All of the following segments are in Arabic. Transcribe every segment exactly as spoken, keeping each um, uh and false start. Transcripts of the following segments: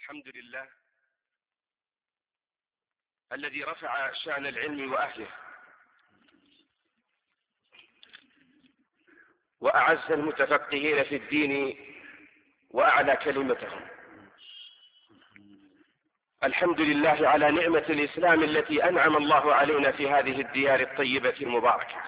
الحمد لله الذي رفع شأن العلم وأهله وأعز المتفقهين في الدين وأعلى كلمتهم. الحمد لله على نعمة الإسلام التي أنعم الله علينا في هذه الديار الطيبة المباركة.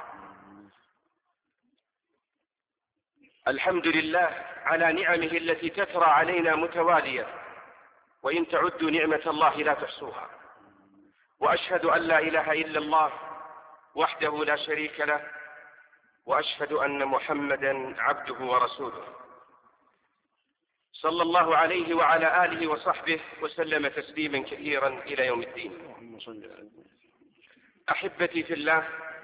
الحمد لله على نعمه التي تترى علينا متوالية، وإن تعدوا نعمة الله لا تحصوها. وأشهد أن لا إله إلا الله وحده لا شريك له، وأشهد أن محمدا عبده ورسوله، صلى الله عليه وعلى آله وصحبه وسلم تسليما كثيرا إلى يوم الدين. أحبتي في الله،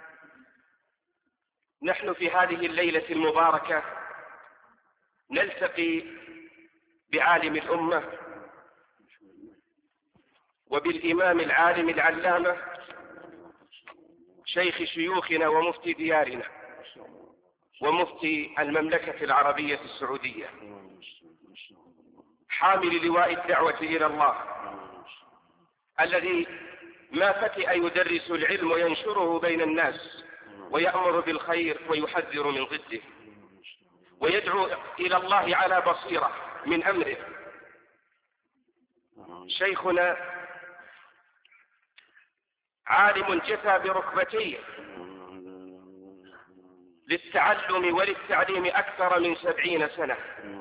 نحن في هذه الليلة المباركة نلتقي بعالم الأمة وبالإمام العالم العلامة شيخ شيوخنا ومفتي ديارنا ومفتي المملكة العربية السعودية، حامل لواء الدعوة إلى الله، الذي ما فتئ يدرس العلم وينشره بين الناس ويأمر بالخير ويحذر من ضده ويدعو إلى الله على بصيرة من أمره. شيخنا عالم جثى بركبتيه للتعلم وللتعليم أكثر من سبعين سنة،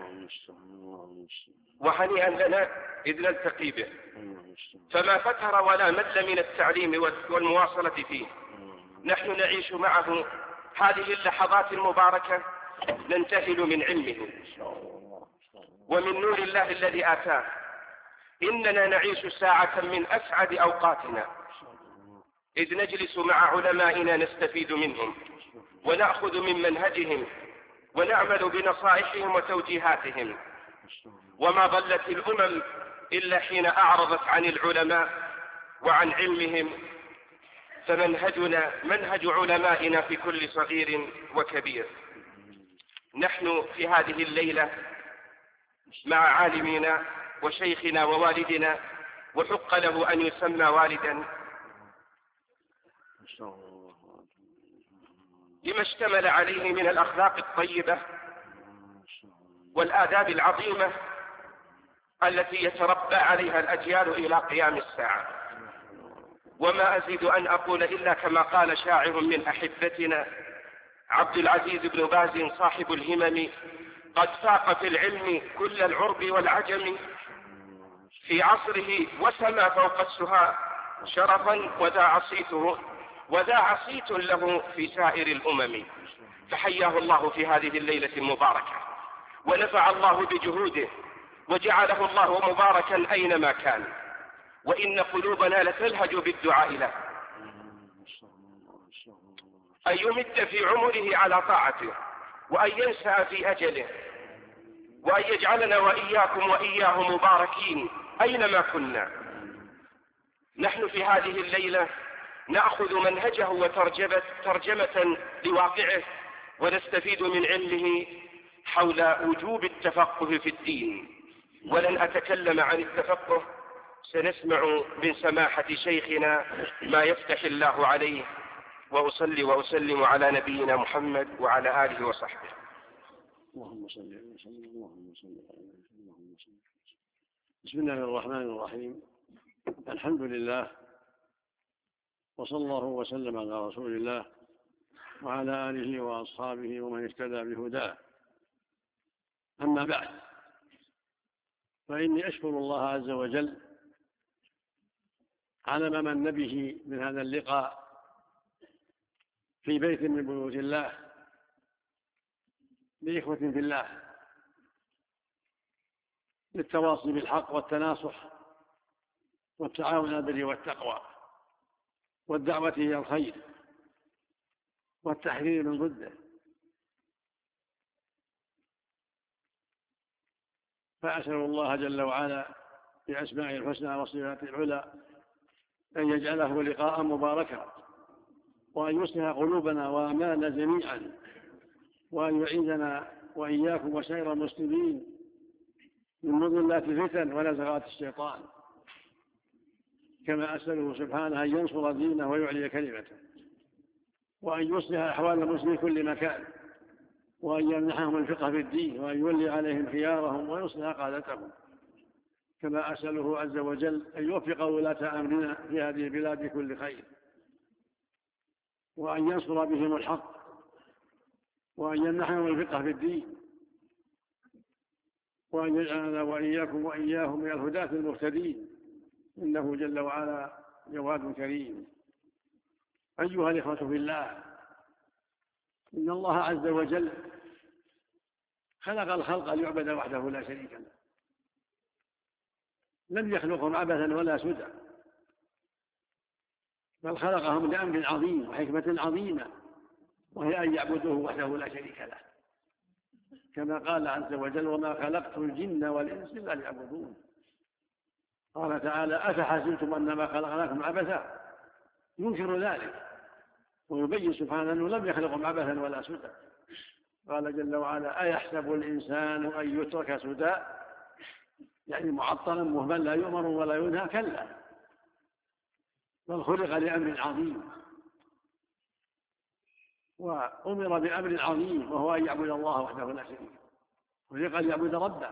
وهنيئا لنا إذ نلتقي به، فما فتر ولا مل من التعليم والمواصلة فيه. نحن نعيش معه هذه اللحظات المباركة ننتهل من علمه ومن نور الله الذي آتاه. إننا نعيش ساعة من أسعد أوقاتنا، إذ نجلس مع علمائنا نستفيد منهم ونأخذ من منهجهم ونعمل بنصائحهم وتوجيهاتهم. وما ضلت الأمم إلا حين أعرضت عن العلماء وعن علمهم، فمنهجنا منهج علمائنا في كل صغير وكبير. نحن في هذه الليلة مع عالمنا وشيخنا ووالدنا، وحق له أن يسمى والدا لما اشتمل عليه من الأخلاق الطيبة والآداب العظيمة التي يتربى عليها الأجيال إلى قيام الساعة. وما أزيد أن أقول إلا كما قال شاعر من أحبتنا عبد العزيز بن باز صاحب الهمم: قد فاق في العلم كل العرب والعجم، في عصره وسما فوق السهى شرفا، وذا عصيته وذا عصيت له في سائر الأمم. فحياه الله في هذه الليلة المباركة، ونفع الله بجهوده، وجعله الله مباركا أينما كان، وإن قلوبنا لتلهج بالدعاء له أن يمد في عمره على طاعته، وأن ينسى في أجله، وأن يجعلنا وإياكم وإياه مباركين أينما كنا. نحن في هذه الليلة نأخذ منهجه وترجمة ترجمة لواقعه، ونستفيد من علمه حول وجوب التفقه في الدين. ولن أتكلم عن التفقه، سنسمع من سماحة شيخنا ما يفتح الله عليه. وأصلي وأسلم على نبينا محمد وعلى آله وصحبه. اللهم صل وسلم اللهم صل اللهم صل. بسم الله الرحمن الرحيم. الحمد لله، وصلى الله وسلم على رسول الله وعلى آله وأصحابه ومن اهتدى بهداه. أما بعد، فإني أشكر الله عز وجل على ما من به من هذا اللقاء في بيت من بيوت الله بإخوة في الله، للتواصي بالحق والتناصح والتعاون على البر والتقوى والدعوة إلى الخير والتحذير من ضده. فأسأل الله جل وعلا بأسمائه الحسنى وصفاته العلى أن يجعله لقاء مباركا، وأن يصلح قلوبنا وأعمالنا جميعا، وأن يعيذنا وإياكم وسائر المسلمين من مضلات الفتن ونزغات الشيطان، كما أسأله سبحانه أن ينصر دينه ويعلي كلمته، وأن يصلح أحوال المسلمين كل مكان، وأن يمنحهم الفقه في الدين، وأن يولي عليهم خيارهم ويصلح قادتهم، كما أسأله عز وجل أن يوفق ولاة أمرنا في هذه البلاد كل خير، وأن ينصر بهم الحق، وأن يمنحهم الفقه في الدين، وأن يجعلنا وإياكم وإياهم من الهداة المهتدين، إنه جل وعلا جواد كريم. أيها الإخوة في الله، إن الله عز وجل خلق الخلق ليعبد وحده لا شريك له، لم يخلقهم عبثا ولا سدى، بل خلقهم لأمر عظيم وحكمة عظيمة، وهي أن يعبدوه وحده لا شريك له، كما قال عز وجل: وما خلقت الجن والإنس إلا ليعبدون. قال تعالى: أفحسبتم أنما خلقناكم عبثا، ينكر ذلك ويبين سبحانه أنه لم يخلقهم عبثا ولا سدى. قال جل وعلا: أيحسب الإنسان أن يترك سدى، يعني معطلا مهملا لا يؤمر ولا ينهى، كلا، بل خلق لأمر عظيم، وأمر بأمر عظيم وهو أن يعبد الله وحده لا شريك له، خلق ليعبد ربه،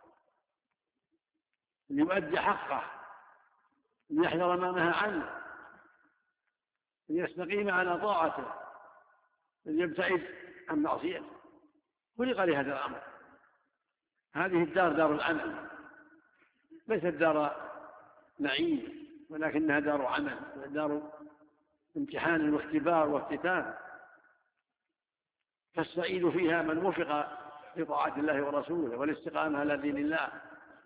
ليؤدي حقه، ليحذر ما نهى عنه، ليستقيم على طاعته، ليبتعد عن معصيته، خلق لهذا الأمر. هذه الدار دار العمل، ليست دار نعيم، ولكنها دار عمل، دار امتحان واختبار وافتتان، فالسعيد فيها من وفق لطاعة الله ورسوله والاستقامة على دين الله.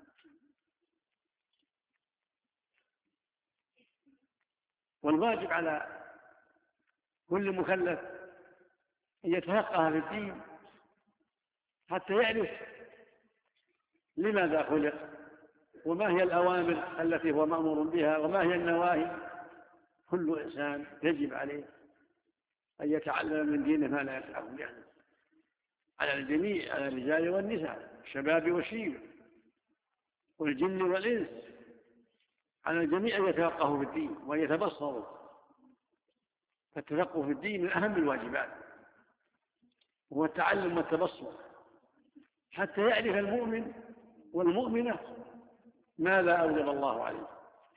والواجب على كل مكلف أن يتفقه في الدين حتى يعرف لماذا خلق، وما هي الأوامر التي هو مأمور بها، وما هي النواهي. كل إنسان يجب عليه أن يتعلم من دينه ما لا يفعله، يعني على الجميع، على الرجال والنساء، الشباب والشيب، والجن والإنس، على الجميع أن يتفقهوا في الدين وأن يتبصروا. فالتفقه في الدين من أهم الواجبات، هو التعلم والتبصر، حتى يعرف المؤمن والمؤمنة ماذا أوجب الله عليه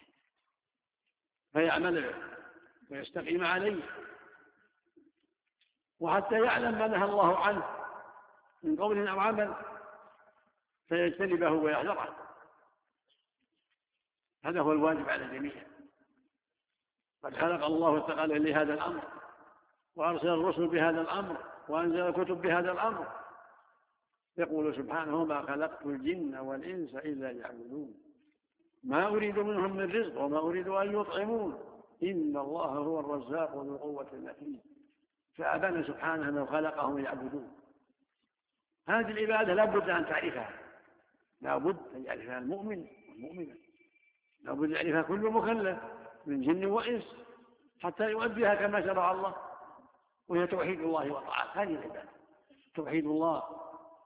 فيعمل به ويستقيم عليه، وحتى يعلم ما نهى الله عنه من قول أو عمل فيجتنبه ويحذره. هذا هو الواجب على الجميع. قد خلق الله تعالى لهذا الأمر، وأرسل الرسل بهذا الأمر، وأنزل الكتب بهذا الأمر. يقول سبحانه: ما خلقت الجن والإنس إلا ليعبدون ما أريد منهم من رزق وما أريد أن يطعمون إن الله هو الرزاق ذو القوة المتين. فأبان سبحانه أنه خلقهم ليعبدون. هذه العبادة لا بد أن تعرفها، لا بد أن يعرفها المؤمن والمؤمنة، لا بد أن يعرفها كل مكلف من جن وإنس حتى يؤديها كما شرع الله، وهي توحيد الله وطاعته. هذه العبادة توحيد الله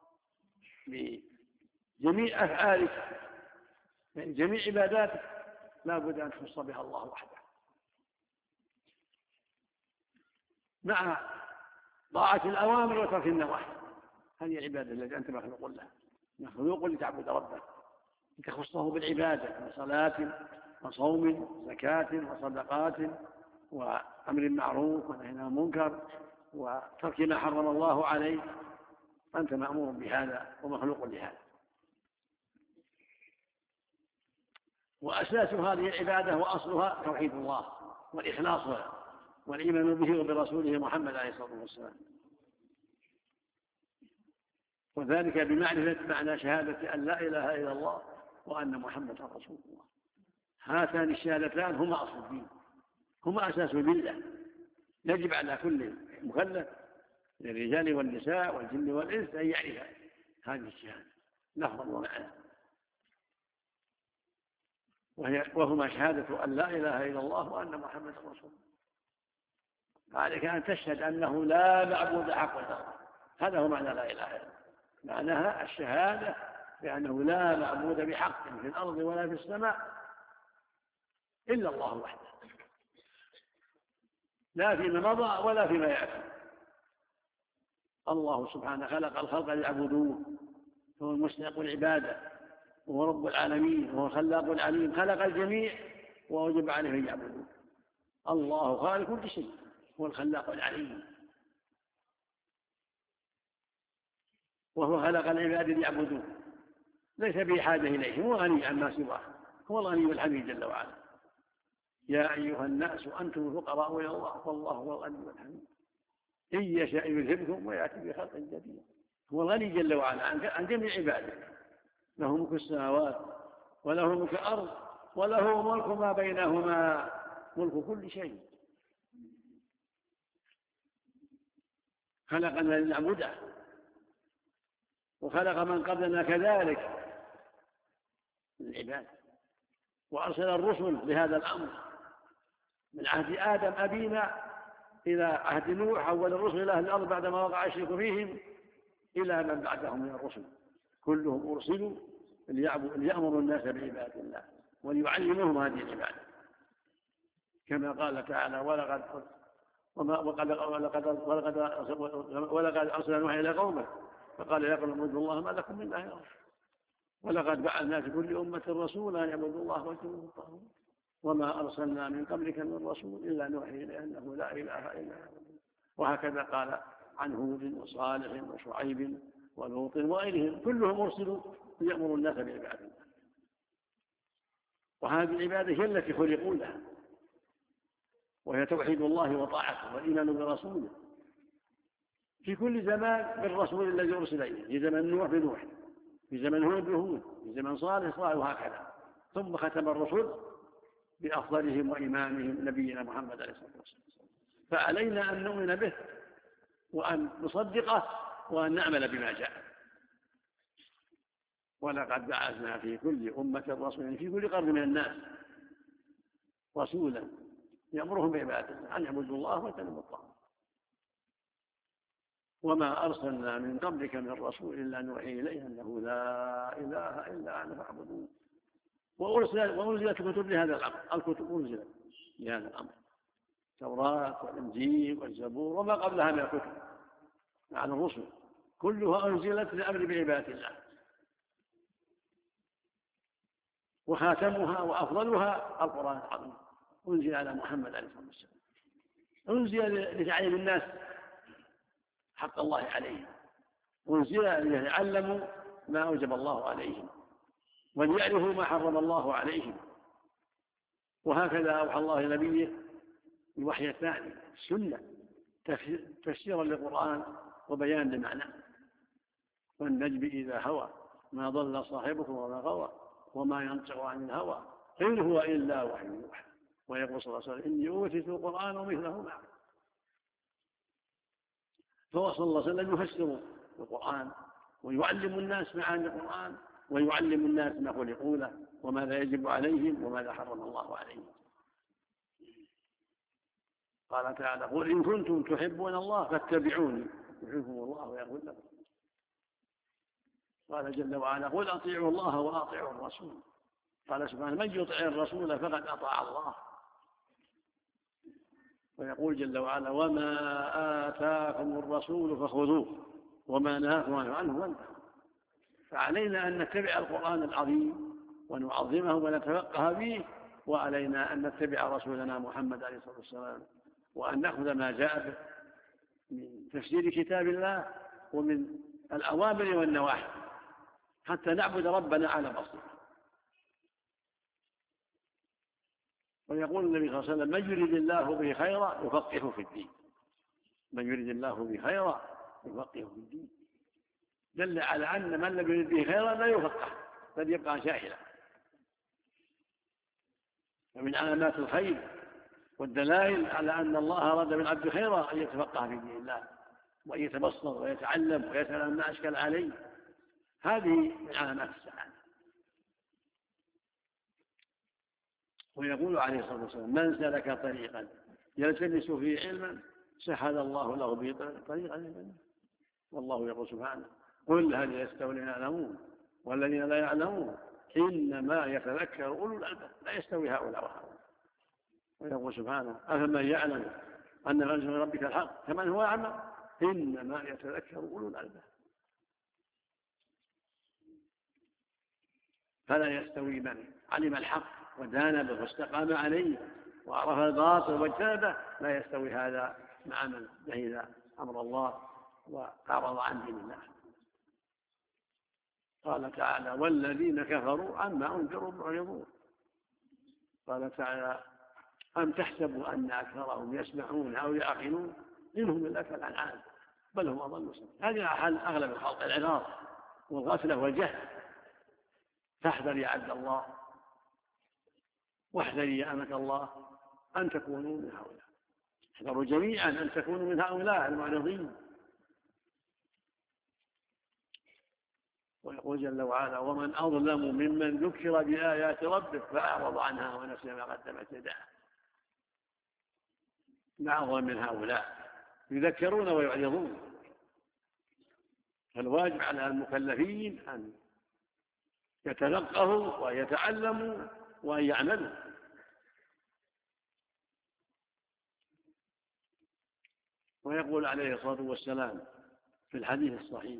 بجميع أفعالك، يعني جميع عباداتك لا بد أن تخص بها الله وحده، مع طاعة الأوامر وترك النواهي. هذه العبادة التي أنت مخلوق لها، مخلوق لتعبد ربك، لتخصه بالعبادة من صلاة وصوم زكاة وصدقات وأمر معروف ونهي عن المنكر وترك ما حرم الله عليه. أنت مأمور بهذا ومخلوق لهذا. وأساس هذه العبادة وأصلها توحيد الله والإخلاص والإيمان به وبرسوله محمد عليه الصلاة والسلام، وذلك بمعرفة معنى شهادة أن لا إله إلا الله وأن محمدا رسول الله. هاتان الشهادتان هما أصل الدين، هما أساس الملة. يجب على كل مكلف من الرجال والنساء والجن والإنس أن يعرف هذه الشهادة لفظا ومعنى، وهي وهما شهادة أن لا إله إلا الله وأن محمدا رسول الله. عليك أن تشهد أنه لا معبود حق وتقوى. هذا هو معنى لا إله إلا الله، معناها الشهادة بأنه لا معبود بحق في الأرض ولا في السماء إلا الله وحده، لا فيما مضى ولا فيما يأتي. الله سبحانه خلق الخلق ليعبدوه، هو المستحق العبادة، وهو رب العالمين، وهو الخلاق العليم، خلق الجميع ووجب عليه أن يعبدوه. الله خالق كل شيء، هو الخلاق العليم، وهو خلق العباد ليعبدوه، ليس بحاجة إليه، هو غني عما سواه، هو الغني الحميد جل وعلا. يا أيها الناس أنتم الفقراء إلى الله والله هو الغني الحميد، إن يشاء يذهبكم ويأتي بخلق جديد. هو الغني جل وعلا عن جميع عباده، له ملك السماوات وله ملك الأرض وله ملك ما بينهما، ملك كل شيء. خلقنا لنعبده، وخلق من قبلنا كذلك العباد، وأرسل الرسل لهذا الأمر من عهد آدم أبينا إلى عهد نوح أول الرسل إلى أهل الأرض بعدما وقع الشرك فيهم إلى من بعدهم من الرسل، كلهم أرسلوا ليأمروا الناس بعبادة الله وليعلمهم هذه العبادة، كما قال تعالى ولقد ولقد ولقد ولقد أرسل نوح إلى قومه فقال يا قوم اعبدوا الله ما لكم من إله غيره ولقد بعثنا في كل أمة رسولا أن يعبدوا الله واجتنبوا الطاغوت وما أرسلنا من قبلك من رسول إلا نوحي إليه أنه لا إله إلا هو. وهكذا قال عن هود وصالح وشعيب ولوط وغيرهم، كلهم أرسلوا ليأمروا الناس بعبادة الله، وهذه العبادة هي التي خلقوا لها، وهي توحيد الله وطاعته والإيمان برسوله في كل زمان بالرسول الذي أرسل إليه، في زمن نوح بنوح، في زمن هود بهود، في زمن صالح صالح، وهكذا. ثم ختم الرسل بأفضلهم وإمامهم نبينا محمد عليه الصلاة والسلام. فعلينا أن نؤمن به وأن نصدقه وأن نعمل بما جاء. ولقد بعثنا في كل أمة رسولا، في كل قرن من الناس رسولا يأمرهم بعبادة الله أن يعبدوا الله واجتنبوا الطاغوت وما أرسلنا من قبلك من رسول إلا نوحي إليه أنه لا إله إلا أنا فاعبدون. وأنزلت كتب لهذا الأمر، الكتب أنزلت لهذا الأمر، التوراة والإنجيل والزبور وما قبلها من الكتب عن الرسل، كلها أنزلت للأمر بعبادة الله، وخاتمها وأفضلها القرآن العظيم أنزل على محمد عليه الصلاة والسلام، أنزل لتعليم الناس حق الله عليهم، أنزل ليعلموا ما أوجب الله عليهم وليعرفوا ما حرم الله عليهم. وهكذا أوحى الله لنبيه الوحي الثاني السنة تفسيرا للقرآن وبيان لمعناه، والنجم إذا هوى ما ضل صاحبكم وما غوى وما ينطق عن الهوى إن هو إلا وحي يوحى. ويقول صلى الله عليه وسلم إني أوتيت القرآن ومثله معه. فهو صلى الله عليه وسلم يفسر القرآن ويعلم الناس معاني القرآن ويعلم الناس ما خلقوا له وماذا يجب عليهم وماذا حرم الله عليهم. قال تعالى قل إن كنتم تحبون الله فاتبعوني يحبكم الله ويغفر لكم. قال جل وعلا قل أطيعوا الله وأطيعوا الرسول. قال سبحانه من يطع الرسول فقد أطاع الله. ويقول جل وعلا وما آتاكم الرسول فخذوه وما نهاكم عنه وانتهوا. فعلينا أن نتبع القرآن العظيم ونعظمه ونتفقه به، وعلينا أن نتبع رسولنا محمد عليه الصلاة والسلام وأن نأخذ ما جاء به من تفسير كتاب الله ومن الأوامر والنواهي حتى نعبد ربنا على بصيرة. ويقول النبي صلى الله عليه وسلم من يريد الله به خيرا يفقهه في الدين، من يريد الله به خيرا يفقهه في الدين، دل على أن من لم يريد به خيرا لا يفقه بل يبقى جاهلا. ومن علامات الخير والدلائل على أن الله أراد بالعبد خيرا أن يتفقه في دين الله وأن يتبصر ويتعلم ويسأل عما أشكل عليه، هذه من علامات السعادة. ويقول عليه الصلاة والسلام من سلك طريقا يلتمس فيه علما سهل الله له به طريقا للجنة. والله يقول سبحانه قل هل يستوي الأعلمون والذين لا يعلمون إنما يتذكر أولو الألباب لا يستوي هؤلاء وهؤلاء. ويقول سبحانه أفمن يعلم أن ما أنزل من ربك الحق كمن هو أعمى إنما يتذكر أولو الألباب. فلا يستوي من علم الحق ودان به واستقام عليه وعرف الباطل واجتنبه، لا يستوي هذا مع من جهل أمر الله وأعرض عن دين الله. قال تعالى والذين كفروا عما أنذروا معرضون. قال تعالى أم تحسبوا أن أكثرهم يسمعون أو يعقلون إنهم إلا كالأنعام بل هم أضل سبيلا. هذه حال أغلب الخلق، العناد والغفلة والجهل. فاحذر يا عبد الله واحذري يا أمة الله أن تكونوا من هؤلاء. احذروا جميعا أن تكونوا من هؤلاء المعرضين. ويقول جل وعلا ومن أظلم ممن ذكر بآيات ربه فأعرض عنها ونسي ما قدمت يداه. معهم من هؤلاء يذكرون ويعرضون. فالواجب على المكلفين أن يتلقوا ويتعلموا وأن يعملوا. ويقول عليه الصلاة والسلام في الحديث الصحيح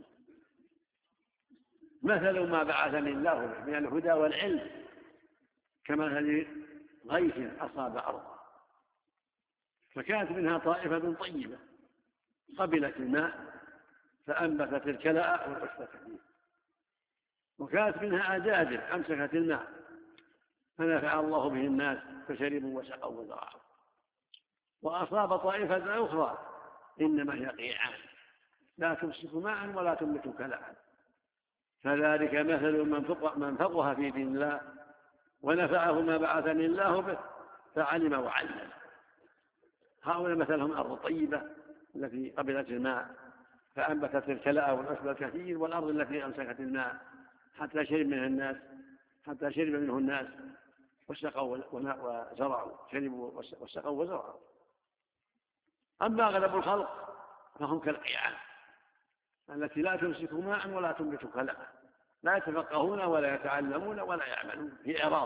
مثل ما بعثني الله به من الهدى والعلم كمثل غيث أصاب أرضا فكانت منها طائفة طيبة قبلت الماء فأنبتت الكلاء والعشب فيه، وكانت منها أجادب أمسكت الماء فنفع الله به الناس فشربوا وسقوا وزرعوا. وأصاب طائفة أخرى إنما هي قيعان لا تمسك ماء ولا تنبت كلاء. فذلك مثل من فقه في دين الله ونفعه ما بعثني الله به فعلم وعلم. هؤلاء مثلهم أرض طيبة التي قبلت الماء فأنبتت الكلاء والعشب الكثير، والأرض التي أمسكت الماء حتى شرب منه الناس حتى شرب منه الناس وسقوا وزرعوا شربوا وسقوا وزرعوا. أما أغلب الخلق فهم كالقيعان التي لا تمسك ماء ولا تنبت كلاء، لا يتفقهون ولا يتعلمون ولا يعملون في إعراض.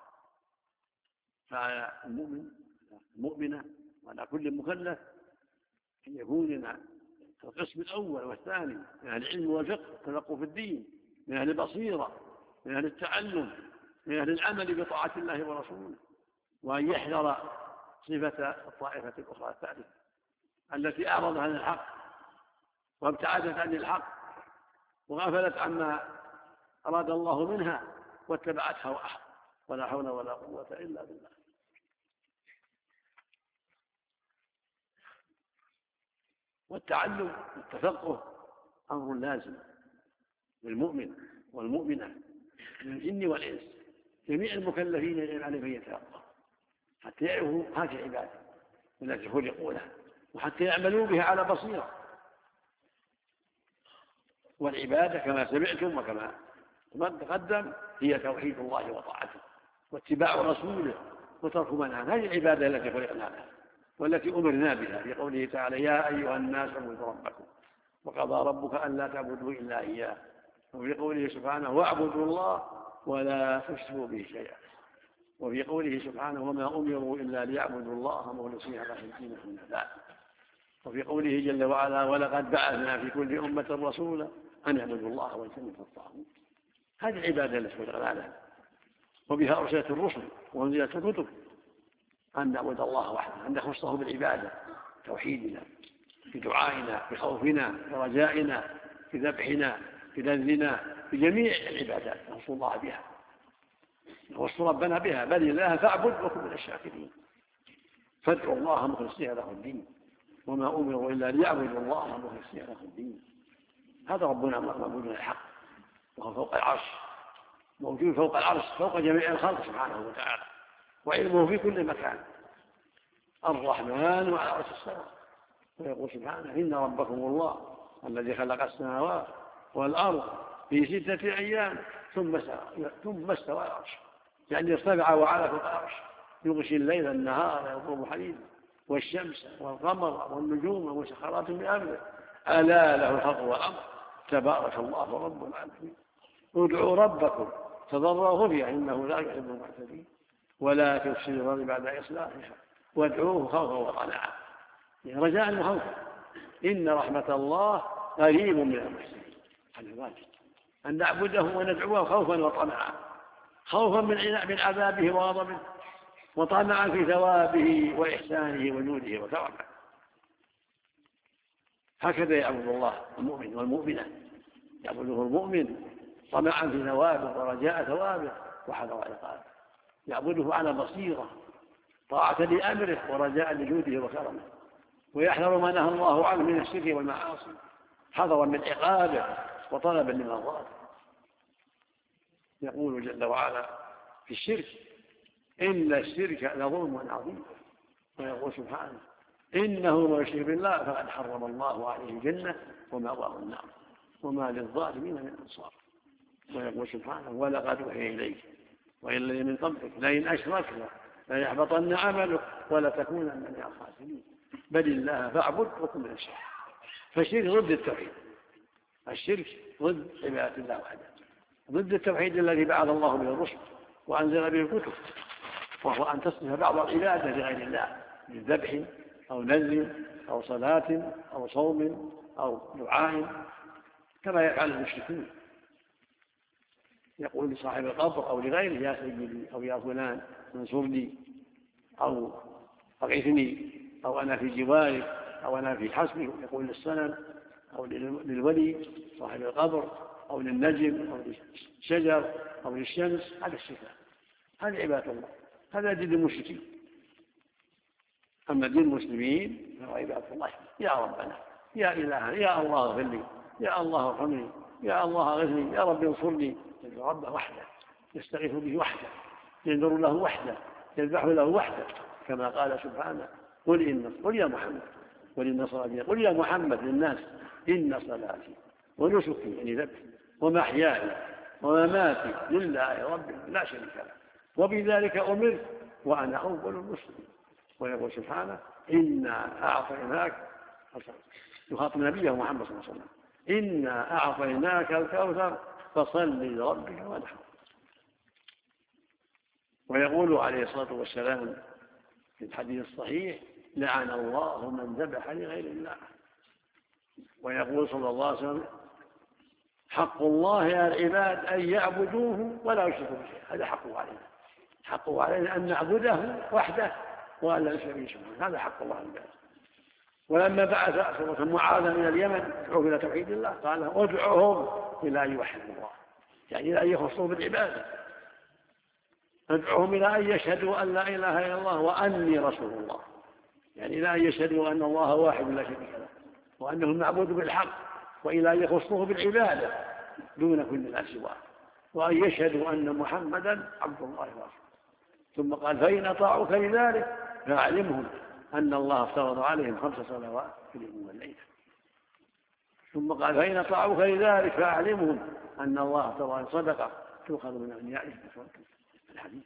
فعلى المؤمن المؤمنة وعلى كل مكلف أن يكون القسم الأول والثاني من أهل العلم والفقه التفقه في الدين، من أهل البصيرة، من أهل التعلم، من أهل العمل بطاعة الله ورسوله، وأن يحذر صفة الطائفة الأخرى الثالثة التي أعرض عن الحق وابتعدت عن الحق وغفلت عما أراد الله منها واتبعت هواها، ولا حول ولا قوة إلا بالله. والتعلم والتفقه أمر لازم للمؤمن والمؤمنة من الجن والإنس. جميع المكلفين يجب عليهم أن يتفقهوا حتى يعرفوا هذه العبادة التي خلقوا لها وحتى يعملوا بها على بصيرة. والعبادة كما سمعتم وكما تقدم هي توحيد الله وطاعته واتباع رسوله وترك منها. هذه العبادة التي خلقنا لها والتي أمرنا بها في قوله تعالى يا أيها الناس اعبدوا ربكم وقضى ربك ألا تعبدوا إلا إياه، وفي قوله سبحانه واعبدوا الله ولا تشركوا به شيئا، وفي قوله سبحانه وما أمروا إلا ليعبدوا الله مخلصين له الدين حنفاء، وفي قوله جل وعلا ولقد بعثنا في كل أمة رسولا أن اعبدوا الله واجتنبوا الطاغوت. هذه العبادة التي خلقنا لها وبها أرسلت الرسل وأنزلت الكتب، أن نعبد الله وحده، أن نخصه بالعبادة توحيدنا في دعائنا في خوفنا في رجائنا في ذبحنا في ذلنا في جميع العبادات نخص الله بها نخص ربنا بها. بل الله فاعبد وكن من الشاكرين. فادعوا الله مخلصين له الدين وما أمروا إلا ليعبدوا الله مخلصين له الدين. هذا ربنا معبود الحق وهو فوق العرش موجود فوق العرش فوق جميع الخلق سبحانه وتعالى، وعلمه في كل مكان. الرحمن وعلى عرش السماء. ويقول سبحانه إن ربكم الله الذي خلق السماوات والأرض في ستة أيام ثم استوى ثم استوى على العرش، يعني ارتفع وعلى فوق العرش يغشي الليل النهار يطلب حديثا والشمس والقمر والنجوم مسخرات بأمره ألا له الخلق والأمر تبارك الله رب العالمين. ادعوا ربكم تضرعوا وخفيا إنه لا يحب المعتدين ولا تفسدوا الأرض بعد إصلاحها وادعوه خوفا وطمعا، يعني رجاء وخوفا، إن رحمة الله قريب من المحسنين. هذا واجب أن نعبده وندعوه خوفا وطمعا، خوفا من عذابه وغضبه، وطمعا في ثوابه وإحسانه وجوده وكرمه. هكذا يعبد الله المؤمن والمؤمنة، يعبده المؤمن طمعا في ثوابه ورجاء ثوابه وحذر عقابه، يعبده على بصيرة طاعة لأمره ورجاء لجوده وكرمه، ويحذر ما نهى الله عنه من الشرك والمعاصي حذرا من عقابه وطلبا لمرضاته. يقول جل وعلا في الشرك إن الشرك لظلم عظيم، ويقول سبحانه إنه من يشرك بالله فقد حرم الله عليه الجنة ومأواه النار وما للظالمين من أنصار. ويقول سبحانه ولقد أوحي إليك وإن الذين من قبلك لئن أشركنا ليحبطن عملك ولتكونن من الخاسرين بل الله فاعبد وكن من الشرك. فالشرك ضد التوحيد، الشرك ضد عبادة الله وحده، ضد التوحيد الذي بعث الله به الرسل وأنزل به الكتب، وهو أن تصرف بعض العبادة لغير الله من ذبح أو نذر أو صلاة أو صوم أو دعاء كما يفعل المشركون. يقول لصاحب القبر أو لغيره يا سيدي أو يا فلان انصرني أو أغثني أو أنا في جوارك أو أنا في حسبي، يقول للصنم أو للولي صاحب القبر أو للنجم أو للشجر أو للشمس. هذا الشفاء، هذه عبادة الله، هذا دين المشركين. أما دين المسلمين فهو عبادة الله، يا ربنا يا إلهنا يا الله اغفر لي يا الله ارحمني يا الله اغثني يا رب انصرني. يدعو ربه وحده، يستغيث به وحده، ينذر له وحده، يذبح له وحده، كما قال سبحانه قل إن قل يا محمد وللنصارى قل يا محمد للناس إن صلاتي ونسكي يعني ذبحي ومحياي ومماتي لله رب لا شريك له وبذلك أمرت وأنا أول المسلمين. ويقول سبحانه إنا أعطيناك، يخاطب نبيه محمد صلى الله عليه وسلم، إنا أعطيناك الكوثر فصل لربك وانحر. ويقول عليه الصلاة والسلام في الحديث الصحيح لعن الله من ذبح لغير الله. ويقول صلى الله عليه وسلم حق الله على العباد أن يعبدوه ولا يشركوا به، هذا حقه علينا، حقه علينا أن نعبده وحده وأن لا نشرك به شيئا، هذا حق الله على العباد. ولما بعث صلى الله عليه وسلم معاذا إلى اليمن يدعوه إلى توحيد الله قال ادعوهم إلى أن يوحدوا الله، يعني إلى أن يخصوا بالعبادة، ادعوهم إلى أن يشهدوا أن لا إله إلا الله وأني رسول الله، يعني إلى أن يشهدوا أن الله واحد لا شريك له وأنه المعبود بالحق، وإلى أن يخصوه بالعبادة دون كل ما سواه، وأن يشهدوا أن محمدا عبد الله ورسوله. ثم قال فإن أطاعوك لذلك فأعلمهم أن الله افترض عليهم خمس صلوات في اليوم والليلة. ثم قال فإن أطاعوك لذلك فأعلمهم أن الله افترض عليهم صدقة تؤخذ من أغنيائهم الحديث.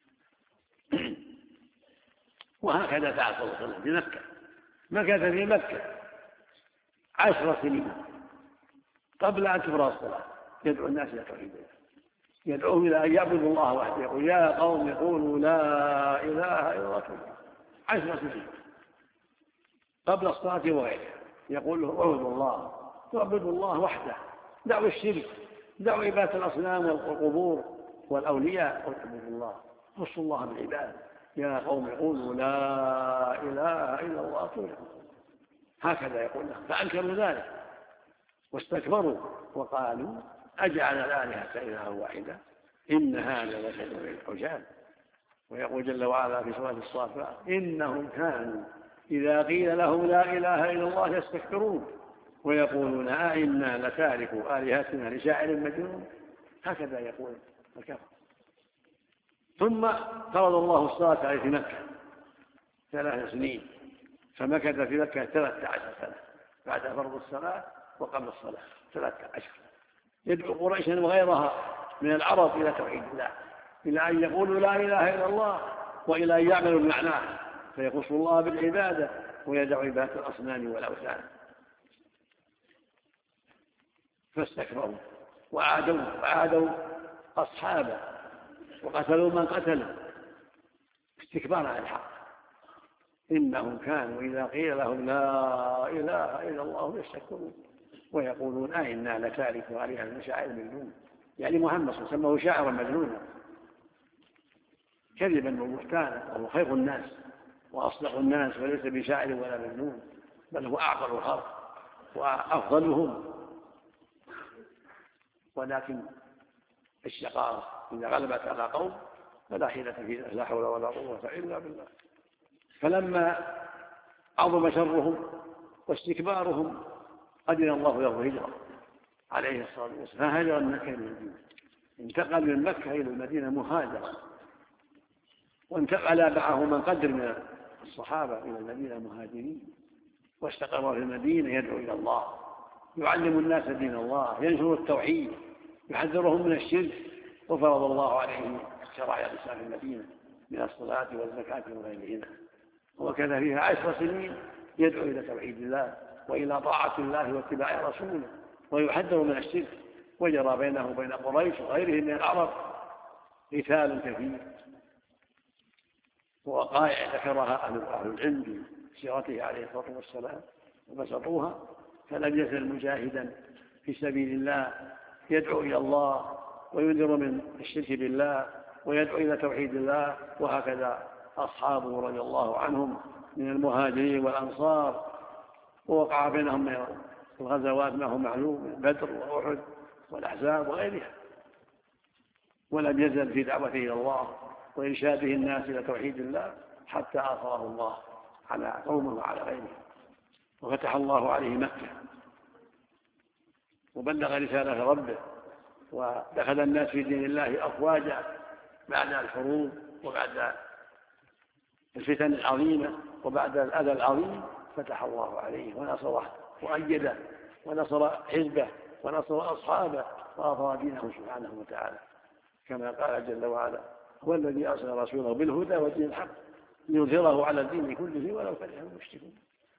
وهكذا فعل صلى الله عليه وسلم في مكة، مكث في مكة عشر سنين قبل أن تفرض الصلاة يدعو الناس إلى توحيد الله، يدعوهم إلى أن يعبدوا الله وحده، يقول يا قوم قولوا لا إله إلا الله عشر سنين قبل الصلاة وغيرها، يقول له اعبدوا الله واعبدوا الله وحده، دعوا الشرك، دعوا عبادة الأصنام والقبور والأولياء واعبدوا الله، خصوا الله بالعباد، يا قوم قولوا لا إله إلا الله تفلحون. هكذا يقول لهم، فأنكروا ذلك واستكبروا وقالوا أجعل الآلهة إلها واحدة إن هذا لشيء عجاب. ويقول جل وعلا في سورة الصافات إنهم كانوا إذا قيل لهم لا إله إلا الله يستكبرون ويقولون أئنا لتاركوا آلهتنا لشاعر مجنون. هكذا يقول الكفر. ثم فرض الله الصلاة عليه في مكة ثلاث سنين، فمكث في مكة ثلاثة عشر سنة بعد فرض الصلاة وقبل الصلاة ثلاثة عشر، يدعو قريشا وغيرها من العرب إلى توحيد الله، إلى أن يقولوا لا إله إلا الله وإلى أن يعملوا بمعناه فيخص الله بالعبادة ويدعو عبادة الأصنام والأوثان. فاستكبروا وعادوا وعادوا أصحابه وقتلوا من قتله استكبارا عن الحق. إنهم كانوا إذا قيل لهم لا إله إلا الله يستكبرون ويقولون أئنا لتارك آلهتنا لشاعر مجنون. يعني محمد صلى الله عليه وسلم شاعرا مجنونا كذبا وبهتانا، وهو خير الناس وأصدق الناس وليس بشاعر ولا مجنون، بل هو أعقل الخلق وأفضلهم. ولكن الشقاوة إذا غلبت على قوم فلا حيلة فيه، لا حول ولا قوة إلا بالله. فلما عظم شرهم واستكبارهم أذن الله له هجرة عليه الصلاة والسلام، فهاجر من مكة إلى المدينة، انتقل من مكة إلى المدينة مهاجرا، وانتقل معه من قدر من الصحابة إلى المدينة مهاجرين، واستقر في المدينة يدعو إلى الله، يعلم الناس دين الله، ينشر التوحيد، يحذرهم من الشرك، وفرض الله عليه شرائع الإسلام في المدينة من الصلاة والزكاة وغيرهما، وكان فيها عشر سنين يدعو إلى توحيد الله وإلى طاعة الله واتباع رسوله، ويحذر من الشرك. وجرى بينه وبين قريش وغيرهم من العرب قتال كثير ووقائع ذكرها أهل العلم في سيرته عليه الصلاة والسلام وبسطوها. فلم يزل مجاهدا في سبيل الله يدعو إلى الله وينذر من الشرك بالله ويدعو إلى توحيد الله. وهكذا أصحابه رضي الله عنهم من المهاجرين والأنصار، ووقع بينهم من الغزوات ما هو معلوم، بدر وأحد والأحزاب وغيرها. ولم يزل في دعوته إلى الله وإرشاده الناس إلى توحيد الله حتى آثره الله على قومه وعلى غيره، وفتح الله عليه مكة وبلغ رسالة ربه، ودخل الناس في دين الله أفواجا بعد الحروب وبعد الفتن العظيمة وبعد الأذى العظيم. فتح الله عليه ونصره وأيده ونصر حزبه ونصر أصحابه وأظهر دينه سبحانه وتعالى، كما قال جل وعلا: هو الذي أرسل رسوله بالهدى ودين الحق ليظهره على الدين كله ولو كره المشركون.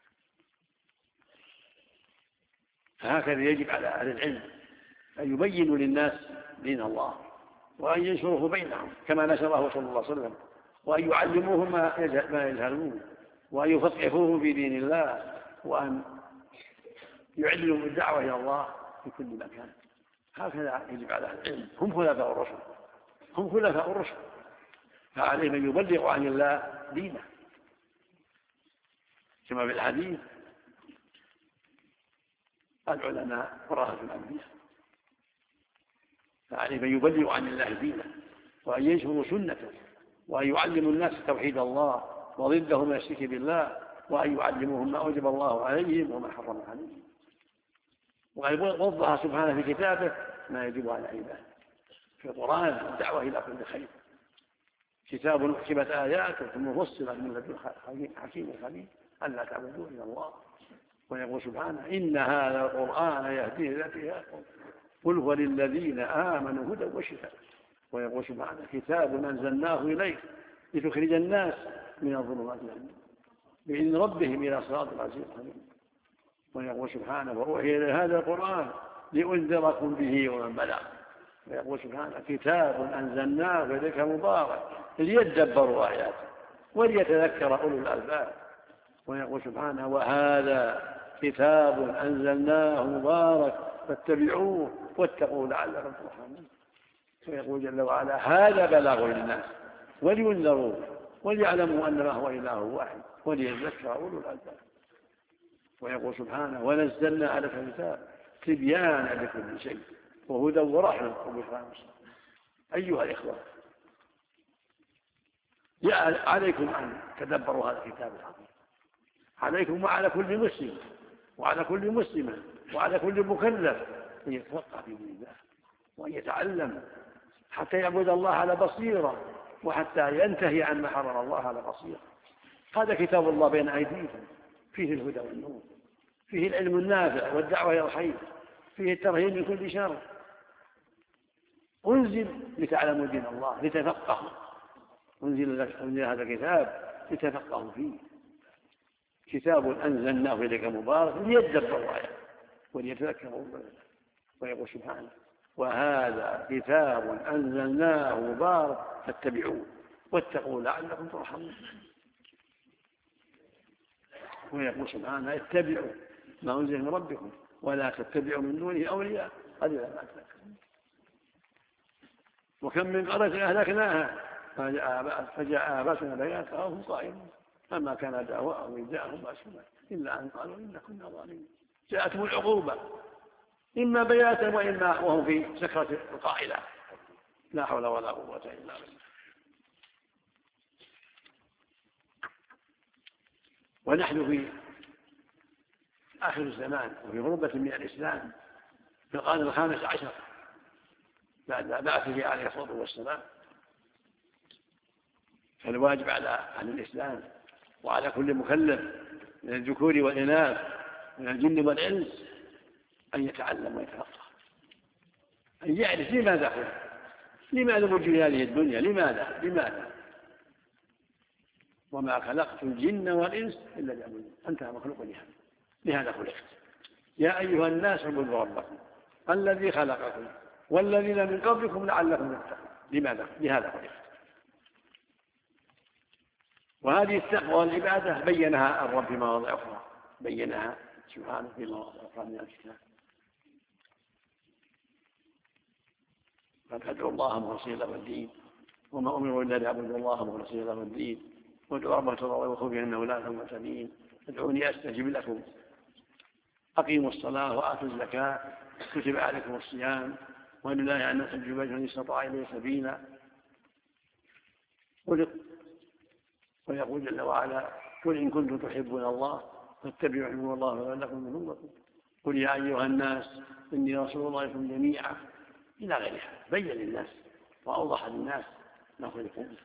فهكذا يجب على أهل العلم أن يبينوا للناس دين الله وأن ينشروه بينهم كما نشره صلى الله عليه وسلم، وأن يعلموه ما يجهلون، وأن يفقهوه في دين الله، وأن يعلموا الدعوة إلى الله في كل مكان. هكذا يجب على أهل العلم، هم خلفاء الرسل، هم خلفاء الرسل، فعليهم أن يبلغوا عن الله دينه كما في الحديث: العلماء ورثة الأنبياء. فعليهم أن يبلغوا عن الله دينه وأن ينشروا سنته وأن يعلموا الناس توحيد الله وضده من الشرك بالله، وأن يعلموهم ما أوجب الله عليهم وما حرم عليهم. وقد وضح سبحانه في كتابه ما يجب على عباده في القرآن الدعوة إلى كل خير. كتاب أحكمت آياته ثم فصلت من لدن حكيم خبير ألا تعبدوا إلا الله. ويقول سبحانه: إن هذا القرآن يهدي التي هي أقوم قل هو للذين آمنوا هدى وشفاء. ويقول سبحانه: كتاب أنزلناه إليك لتخرج الناس من الظلمات إلى النور بإذن ربهم إلى صراط العزيز الحميد. ويقول سبحانه: وأوحي إلى هذا القرآن لأنذركم به ومن بلغ. ويقول سبحانه: كتاب أنزلناه إليك مبارك ليدبروا آياته وليتذكر أولو الألباب. ويقول سبحانه: وهذا كتاب أنزلناه مبارك فاتبعوه واتقوا لعلكم ترحمون. ويقول جل وعلا: هذا بلاغ للناس ولينذروا وليعلموا أنما هو إله واحد وليذكر أولو الألباب. ويقول سبحانه: ونزلنا عليك الكتاب تبيانا لكل شيء وهدى ورحمة وبشرى للمسلمين. أيها الإخوة، عليكم أن تدبروا هذا الكتاب العظيم، عليكم وعلى كل مسلم وعلى كل مسلمة وعلى كل مكلف أن يتفقه في دين الله وأن يتعلم حتى يعبد الله على بصيرة وحتى ينتهي عن ما حرم الله على بصيرة. هذا كتاب الله بين أيديكم، فيه الهدى والنور، فيه العلم النافع والدعوة إلى الخير، فيه الترهيب من كل شر. أنزل لتعلموا دين الله لتفقهوا، أنزل هذا الكتاب لتفقهوا فيه. كتاب أنزلناه إليك مبارك ليدبروا آياته وليتذكروا. ويقول سبحانه: وهذا كتاب أنزلناه مبارك فاتبعوه واتقوا لعلكم ترحمون. ويقول سبحانه اتبعوا ما أنزل من ربكم ولا تتبعوا من دونه أولياء قليلا ما تذكرون. وكم من قرية أهلكناها فجاء بأسنا بياتا وهم قائمون فما كان دعواهم إذ جاءهم بأسنا إلا أن قالوا إنا كنا ظالمين. جاءتهم العقوبة إما بياتا وإما وهم في سكرة القائلة لا حول ولا قوة إلا بالله. ونحن في آخر الزمان وفي غربة من الإسلام في القرن الخامس عشر بعد بعثه عليه الصلاة والسلام. فالواجب على أهل الإسلام وعلى كل مكلف من الذكور والإناث من الجن والإنس أن يتعلم ويتفقه، أن يعرف لماذا خلق، لماذا وجد هذه الدنيا، لماذا لماذا وما خلقت الجن والإنس إلا ليعبدون. أنت مخلوق لهذا لهذا خلقت. يا أيها الناس اعبدوا ربكم الذي خلقكم والذين من قبلكم لعلكم تتقون. لماذا؟ لهذا خلقت. وهذه التقوى والعبادة بينها الرب في مواضع أخرى، بينها سبحانه في مواضع أخرى من الكتاب. فادعوا الله مخلصين له الدين وما أمروا إلا ليعبدوا الله مخلصين له الدين وادعوا ربكم تضرعوا وخفيا إنه لا يحب المعتدين. ادعوني أستجب لكم. أقيموا الصلاة وآتوا الزكاة كتب عليكم الصيام ولله أن يحج البيت من استطاع إليه سبيلا. ويقول جل وعلا قل إن كنتم تحبون الله فاتبعوا يحببكم الله ويغفر لكم ذنوبكم. قل يا أيها الناس إني رسول الله إليكم جميعا إلى غيرها. بين للناس وأوضح للناس ما خلقوا به.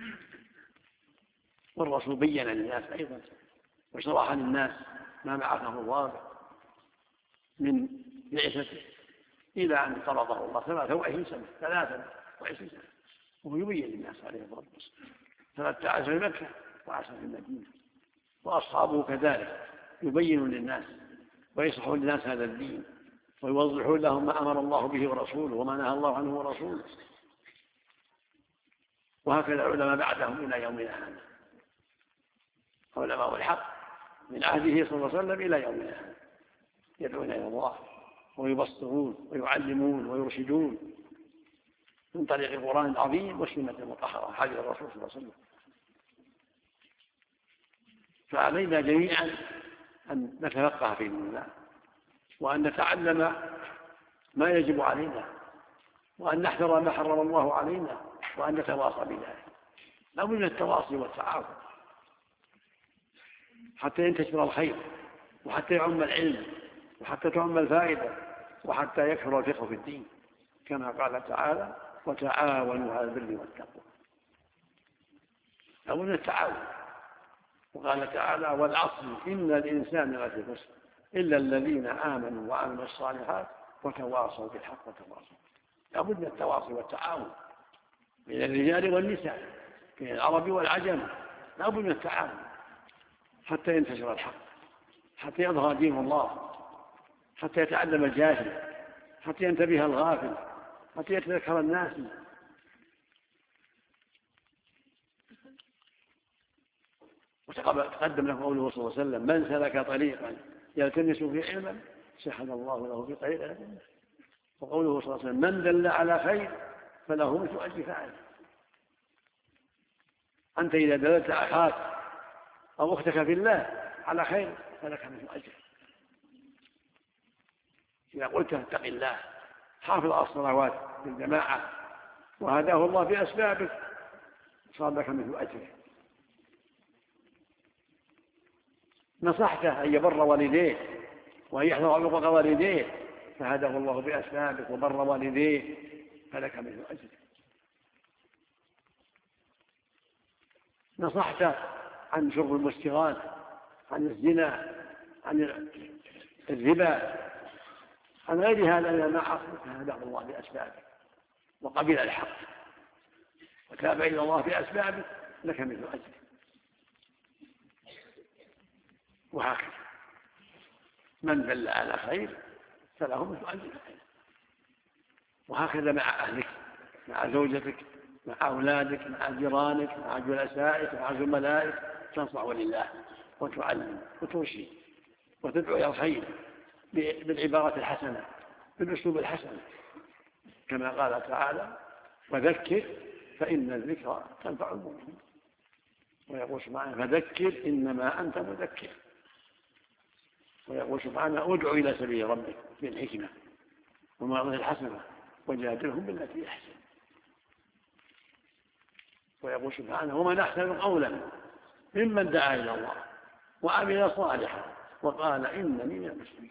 والرسول بين للناس أيضا وشرح للناس ما بعثه الله من بعثته إلى أن طرده الله ثلاثة وعشرين سنة ثلاثة وعشرين سنة وهو يبين للناس عليه الصلاة والسلام. ثلاثة عشر في مكة وعشر في المدينة. وأصحابه كذلك يبين للناس ويشرحون للناس هذا الدين ويوضحون لهم ما أمر الله به ورسوله وما نهى الله عنه ورسوله. وهكذا العلماء بعدهم إلى يومنا هذا، علماء الحق من عهده صلى الله عليه وسلم إلى يومنا هذا يدعون إلى الله ويبصرون ويعلمون ويرشدون من طريق القرآن العظيم والسنة المطهرة حديث الرسول صلى الله عليه وسلم. فعلينا جميعا أن نتفقه في دين الله وأن نتعلم ما يجب علينا وأن نحذر ما حرم الله علينا وأن نتواصى بذلك. لا بد من التواصي والتعاون حتى ينتشر الخير وحتى يعم العلم وحتى تعم الفائدة وحتى يكثر الفقه في الدين كما قال تعالى وتعاونوا على البر والتقوى. لا بد من التعاون. وقال تعالى والعصر إن الإنسان لفي خسر إلا الذين آمنوا وعملوا الصالحات وتواصوا بالحق وتواصوا. لا بد من التواصي والتعاون بين الرجال والنساء بين العرب والعجم. لا بد من التعاون حتى ينتشر الحق حتى يظهر دين الله حتى يتعلم الجاهل حتى ينتبه الغافل حتى يتذكر الناس. وتقدم له قوله صلى الله عليه وسلم من سلك طريقا يلتمس فيه علما سهل الله له في طريق الجنة. وقوله صلى الله عليه وسلم من دل على خير فله مثل أجر فاعله. أنت إذا دللت أخاك أو أختك في الله على خير فلك مثل أجر. إذا قلت اتق الله حافظ على الصلوات بالجماعة وهداه الله بأسبابك صار لك مثل أجره. نصحته أن يبر والديه وأن يحذر عقوق والديه فهداه الله بأسبابك وبر والديه فلك مثل أجره. نصحته عن شرب المسكرات عن الزنا عن الربا عن غير هذا من المعاصي فهداه الله بأسبابه وقبل الحق وتاب إلى الله بأسبابه لك مثل أجره. وهكذا من دل على خير فله مثل أجر. وهكذا مع أهلك، مع زوجتك، مع أولادك، مع جيرانك، مع جلسائك، مع زملائك، تنصح لله وتعلم وترشد وتدعو إلى الخير بالعبارة الحسنة بالأسلوب الحسن، كما قال تعالى: وذكر فإن الذكرى تنفع المؤمنين. ويقول سبحانه: فذكر إنما أنت مذكر. ويقول سبحانه: ادع إلى سبيل ربك بالحكمة والموعظة الحسنة وجادلهم بالتي أحسن. ويقول سبحانه: ومن أحسن قولا ممن دعا إلى الله وعمل صالحا وقال إنني من المسلمين.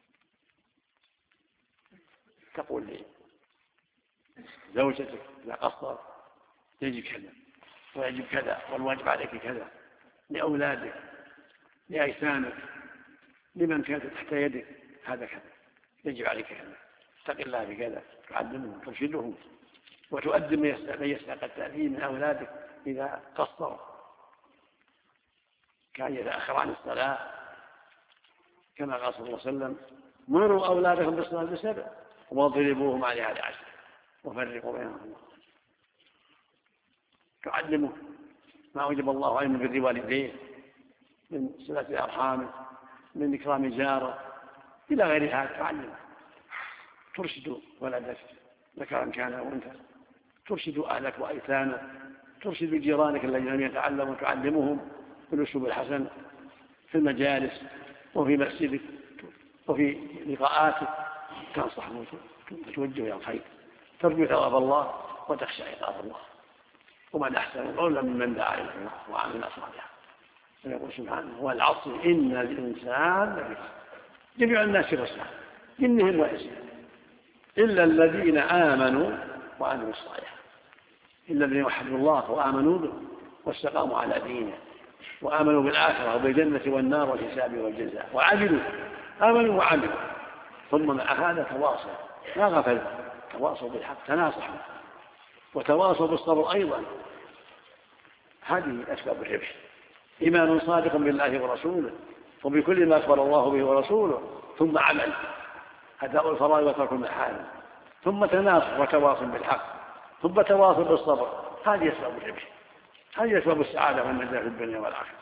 تقول لي زوجتك: لا قصر، يجب كذا ويجب كذا والواجب عليك كذا، لأولادك، لأيتامك، لمن كانت تحت يدك، هذا كذا يجب عليك كذا، اتق الله بكذا، تعلمهم وترشدهم وتؤدب من يستحق التأديب من أولادك إذا قصروا، كان يتأخر عن الصلاة، كما قال صلى الله عليه وسلم: مروا أولادكم بالصلاة بسبع واضربوهم عليها بعشر وفرقوا بينهم. تعلمه ما أوجب الله عليه من بر والديه، من صلة أرحامه، من إكرام جاره، إلى غير هذا. تعلمه، ترشد ولدك ذكرا كان أو أنثى، ترشد أهلك وأيتامك، ترشد جيرانك الذين لم يتعلموا تعلمهم بالأسلوب الحسن في المجالس وفي مسجدك وفي لقاءاتك، تنصحهم وتوجه إلى الخير، ترجو ثواب الله وتخشى عقاب الله. ومن أحسن قولا ممن دعا إلى الله وعمل صالحا. ويقول سبحانه: والعصر إن الإنسان لفي خسر. جميع الناس في خسران، جنهم وإنسهم، إلا الذين آمنوا وعملوا الصالحات. إلا الذين وحدوا الله وآمنوا به واستقاموا على دينه وآمنوا بالآخرة وبالجنة والنار والحساب والجزاء وعملوا آمنوا وعملوا، ثم مع هذا تواصوا، لا غفلوا، تواصوا بالحق، تناصحوا وتواصوا بالصبر أيضا. هذه أسباب الربح: إيمان صادق بالله ورسوله وبكل ما أخبر الله به ورسوله، ثم عمل، أداء الفرائض وترك المحارم، ثم تناصح وتواصل بالحق، ثم تواصل بالصبر. هذه أسباب الربح، هذه أسباب السعادة والنجاة في الدنيا والآخرة.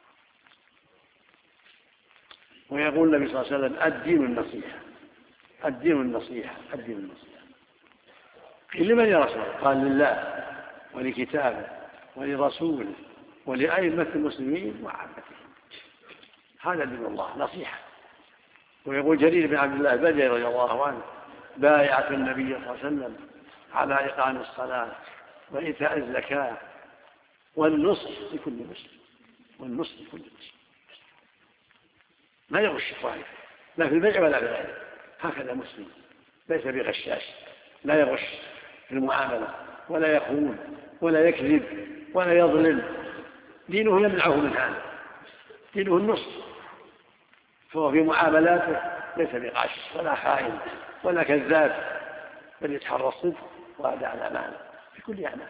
ويقول النبي صلى الله عليه وسلم: الدين النصيحة، الدين النصيحة، الدين النصيحة. قيل: لمن يا رسول الله؟ قال: لله ولكتابه ولرسوله ولأئمة المسلمين وعامتهم. هذا دين الله، نصيحة. ويقول جرير بن عبد الله البجلي رضي الله عنه: بايعت النبي صلى الله عليه وسلم على إقام الصلاة وإيتاء الزكاة والنصح لكل مسلم، والنصح لكل مسلم، ما يغش صاحبه لا في البيع ولا في غيره. هكذا مسلم ليس بغشاش، لا يغش في المعاملة ولا يخون ولا يكذب ولا يظلم. دينه يمنعه من هذا، دينه النصح، فهو في معاملاته ليس بغش ولا خائن ولا كذاب، بل يتحرى الصدق وأداء الأمانة في كل أعمال.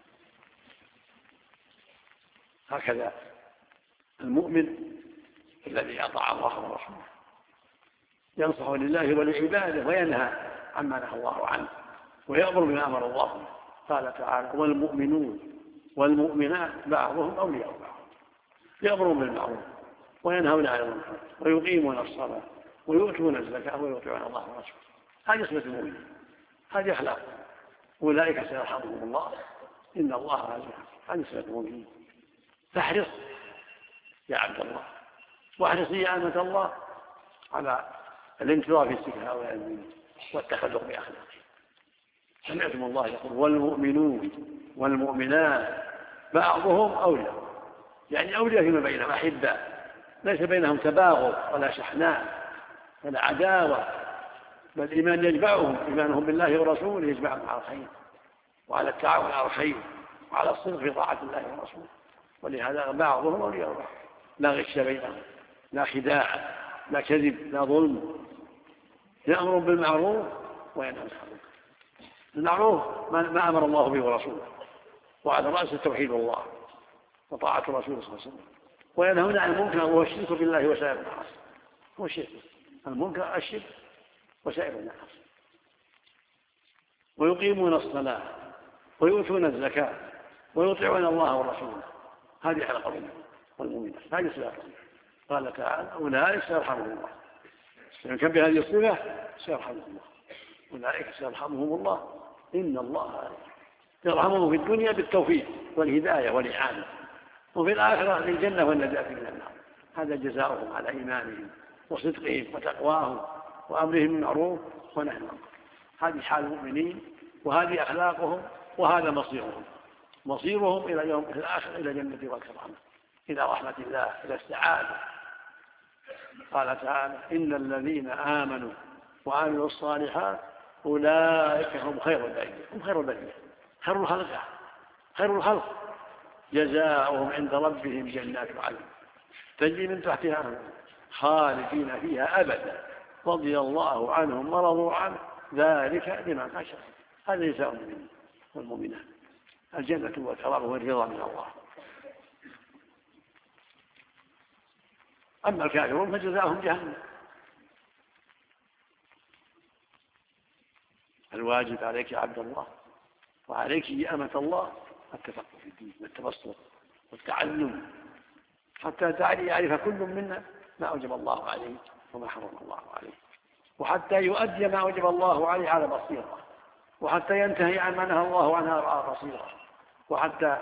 هكذا المؤمن الذي أطاع الله ورسوله ينصح لله ولعباده وينهى عما نهى الله عنه ويأمر بما أمر الله به. قال تعالى: والمؤمنون والمؤمنات بعضهم أولياء بعض، يأمرون بالمعروف وينهون عن المنكر ويقيمون الصلاة ويؤتون الزكاة ويطيعون الله ورسوله. هذه صفة المؤمنين، هذه أخلاق، أولئك سيرحمهم الله إن الله عز وجل. هذه صفة المؤمنين. فاحرص يا عبد الله واحرص يا أمة الله على الانتظار في السكة والعلم والتخلق بأخلاقه. سمعتم الله يقول: والمؤمنون والمؤمنات بعضهم أولياء، يعني أولياء فيما بينهم، أحباء، ليس بينهم تباغض ولا شحناء ولا عداوة، بل الإيمان يجمعهم، إيمانهم بالله ورسوله يجمعهم على الخير وعلى التعاون على الخير وعلى الصدق في طاعة الله ورسوله. ولهذا بعضهم أولياء بعض، لا غش بينهم، لا خداع، لا كذب، لا ظلم. يأمر بالمعروف وينهى عن المنكر. المعروف ما أمر الله به ورسوله، وعلى رأس توحيد الله وطاعة رسوله صلى الله عليه وسلم. وينهون عن المنكر وهو الشرك بالله وسائر المعاصي. هو الشرك، المنكر الشرك وسائر المعاصي. ويقيمون الصلاة ويؤتون الزكاة ويطيعون الله ورسوله. هذه حلقة والمؤمنات، هذه صفاتهم. قال تعالى أولئك سيرحمهم الله. من كان بهذه الصفة سيرحمهم الله. أولئك سيرحمهم الله إن الله يرحمهم في الدنيا بالتوفيق والهداية والإعانة، وفي الآخرة للجنة والنجاة من النار. هذا جزاؤهم على إيمانهم وصدقهم وتقواهم وأمرهم بالمعروف ونهي عن المنكر. هذه حال المؤمنين وهذه أخلاقهم وهذا مصيرهم. مصيرهم إلى يوم الآخر إلى جنة والكرامة، إلى رحمة الله، إلى السعادة. قال تعالى إن الذين آمنوا وعملوا الصالحات أولئك هم خير البرية. هم خير البرية، خير الخلق، خير الخلق. جزاؤهم عند ربهم جنات عدن تجري من تحتها أنهار خالدين فيها أبدا رضي الله عنهم ورضوا عنه ذلك لمن خشي. هذا جزاء المؤمنين والمؤمنات، الجنة والكرامة والرضا من الله. أما الكافرون فجزاؤهم جهنم. الواجب عليك يا عبد الله وعليك يا أمة الله التفقه في الدين والتبصر والتعلم حتى يعرف كل منا ما أوجب الله عليه وما حرم الله عليه، وحتى يؤدي ما أوجب الله عليه على بصيرة، وحتى ينتهي عن ما نهى الله عنها على بصيرة، وحتى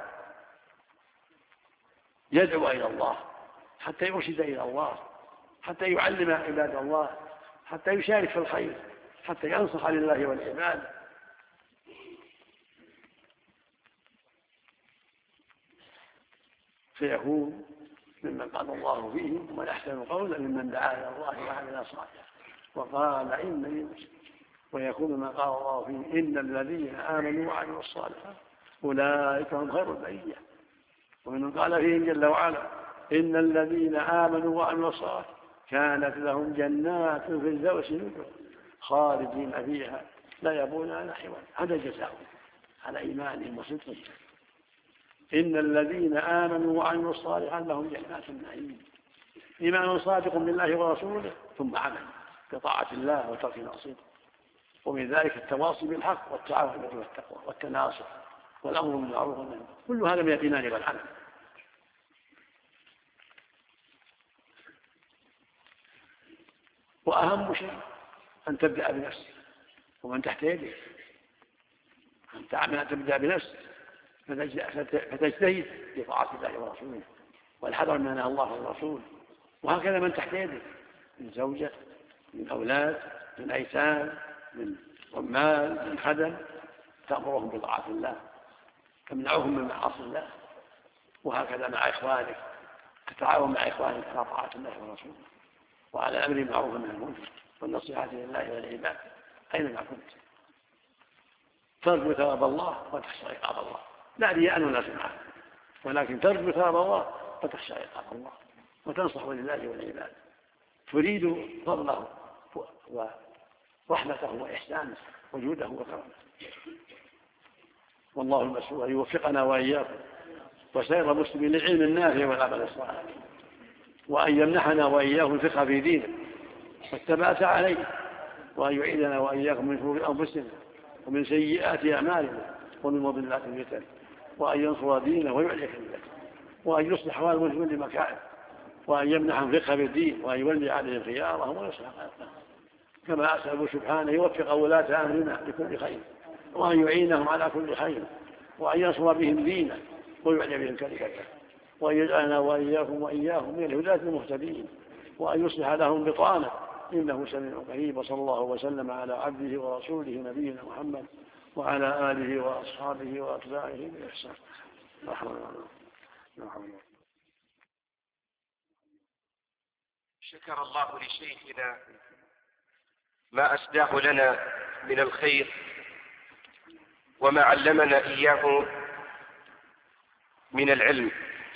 يدعو إلى الله، حتى يرشد إلى الله، حتى يعلم عباد الله، حتى يشارك في الخير، حتى ينصح لله والعباد. فيكون ممن قال الله فيهم ومن أحسن قولا ممن دعا إلى الله وعمل صالحا وقال إنني مسلم. ويكون ممن قال الله فيهم إن الذين آمنوا وعملوا الصالحات أولئك هم خير البرية. ومن قال فيهم جل وعلا إن الذين آمنوا وعملوا الصالحات كانت لهم جنات في الفردوس نزلا خالدين فيها لا يبغون عنها حولا. هذا جزاؤهم على إيمانهم وصدقهم. إن الذين آمنوا وعملوا الصالحات لهم جنات النعيم. إيمان صادق بالله ورسوله ثم عمل بطاعة الله وترك المعصية، ومن ذلك التواصي بالحق والتعاون والتقوى والتناصر والأمر بالمعروف والنهي، كل هذا من الإيمان والعمل. وأهم شيء أن تبدأ بنفسك ومن تحت يدك، أن تعمل أن تبدأ بنفسك فتجتهد بطاعة الله ورسوله والحذر من نهى الله والرسول، وهكذا من تحت يدك من زوجة من أولاد من أيتام من عمال من خدم، تأمرهم بطاعة الله تمنعهم من معاصي الله، وهكذا مع إخوانك تتعاون مع إخوانك على طاعة الله ورسوله وعلى أمر معروف والنهي عن المنكر والنصيحة لله والعباد أينما كنت. ترجو ثواب الله وتخشى عقاب الله، لا رياء ولا سمعة، ولكن ترجو ثواب الله وتخشى عقاب الله وتنصح لله والعباد، تريد فضله ورحمته وإحسانه وجوده وكرمه. والله المسؤول أن يوفقنا وإياكم وسائر المسلمين للعلم النافع والعمل الصالح، وأن يمنحنا وإياكم الفقه في دينه والثبات عليه، وأن يعيدنا وإياكم من شرور أنفسنا ومن سيئات أعمالنا ومن مضلات الفتن، وأن ينصر دينه ويعلي كلمته، وأن يصلح أحوال المسلمين لمكانه، وأن يمنحهم الفقه في الدين، وأن يولي عليهم خيارهم ويصلح حالهم، كما أسأل سبحانه يوفق ولاة أمرنا لكل خير، وأن يعينهم على كل خير، وأن ينصر بهم دينه ويعلي بهم كلمته، وأن يجعلنا وإياكم وإياهم من الهداة المهتدين، وأن يصلح لهم بطانه إنه سميع قريب. وصلى الله وسلم على عبده ورسوله نبينا محمد وعلى آله وأصحابه وأتباعه بإحسان. لا حول ولا قوة. شكر الله لشيخنا ما أسداه لنا من الخير وما علمنا إياه من العلم،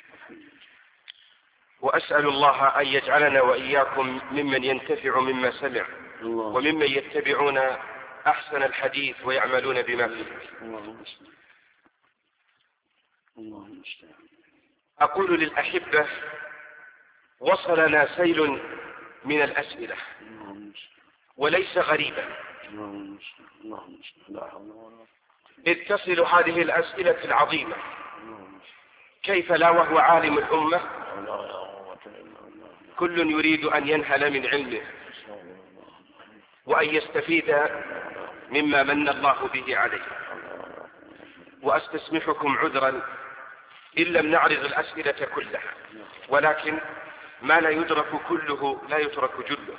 وأسأل الله أن يجعلنا وإياكم ممن ينتفع مما سمع وممن يتبعون أحسن الحديث ويعملون بما فيه. أقول للأحبة وصلنا سيل من الأسئلة وليس غريبا، إذ تصل هذه الأسئلة العظيمة كيف لا وهو عالم الأمة كل يريد أن ينهل من علمه وأن يستفيد مما من الله به عليه. وأستسمحكم عذرا إن لم نعرض الأسئلة كلها، ولكن ما لا يدرك كله لا يترك جله.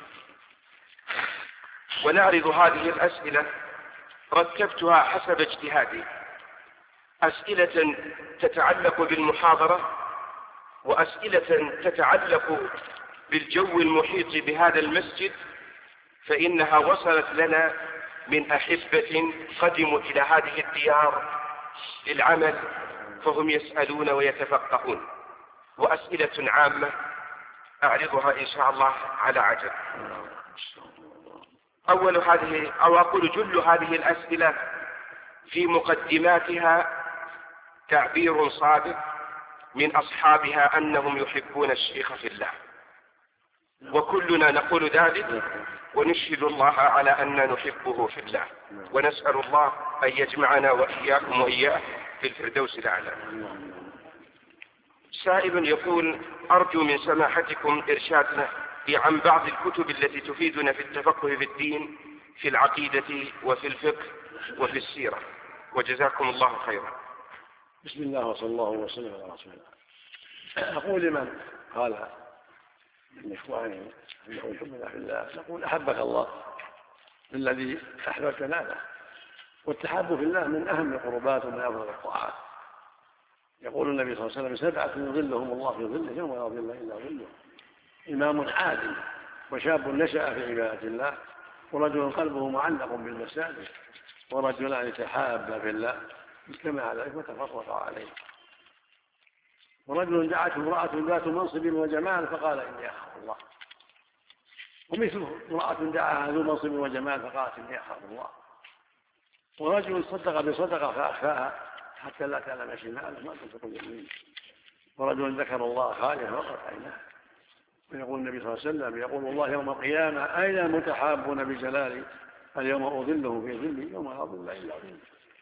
ونعرض هذه الأسئلة رتبتها حسب اجتهادي، أسئلة تتعلق بالمحاضرة، وأسئلة تتعلق بالجو المحيط بهذا المسجد، فإنها وصلت لنا من أحبة قدموا إلى هذه الديار للعمل فهم يسألون ويتفقهون، وأسئلة عامة أعرضها إن شاء الله على عجل. أول هذه أو أقول جل هذه الأسئلة في مقدماتها تعبير صادق من أصحابها أنهم يحبون الشيخ في الله، وكلنا نقول ذلك ونشهد الله على أننا نحبه في الله، ونسأل الله أن يجمعنا وإياكم وإياه في الفردوس الأعلى. سائل يقول: أرجو من سماحتكم إرشادنا عن بعض الكتب التي تفيدنا في التفقه في الدين في العقيدة وفي الفقه وفي السيرة، وجزاكم الله خيرا. بسم الله وصلى الله وسلم على رسول الله. أقول لمن قال من إخوانه أنه يحبنا في الله، نقول: أحبك الله الذي أحببتنا له، والتحاب في الله من أهم القربات ومن أفضل الطاعات. يقول النبي صلى الله عليه وسلم: سبعة يظلهم الله في ظله يوم لا ظل إلا ظله: إمام عادل، وشاب نشأ في عبادة الله، ورجل قلبه معلق بالمساجد، ورجلان تحابا في الله اجتمع عليه وتفرقا عليه، ورجل دعته امرأة ذات منصب وجمال فقال: إني أخاف الله، ومثله امرأة دعاها ذو منصب وجمال فقالت: إني أخاف الله، ورجل صدق بصدقة فأخفاها حتى لا تعلم شماله ما تنفق اليمين، ورجل ذكر الله خاليا وقرت عيناه. ويقول النبي صلى الله عليه وسلم: يقول الله يوم القيامة: أين المتحابون بجلالي؟ اليوم أظله في ظلي يوم لا ظل إلا ظلي.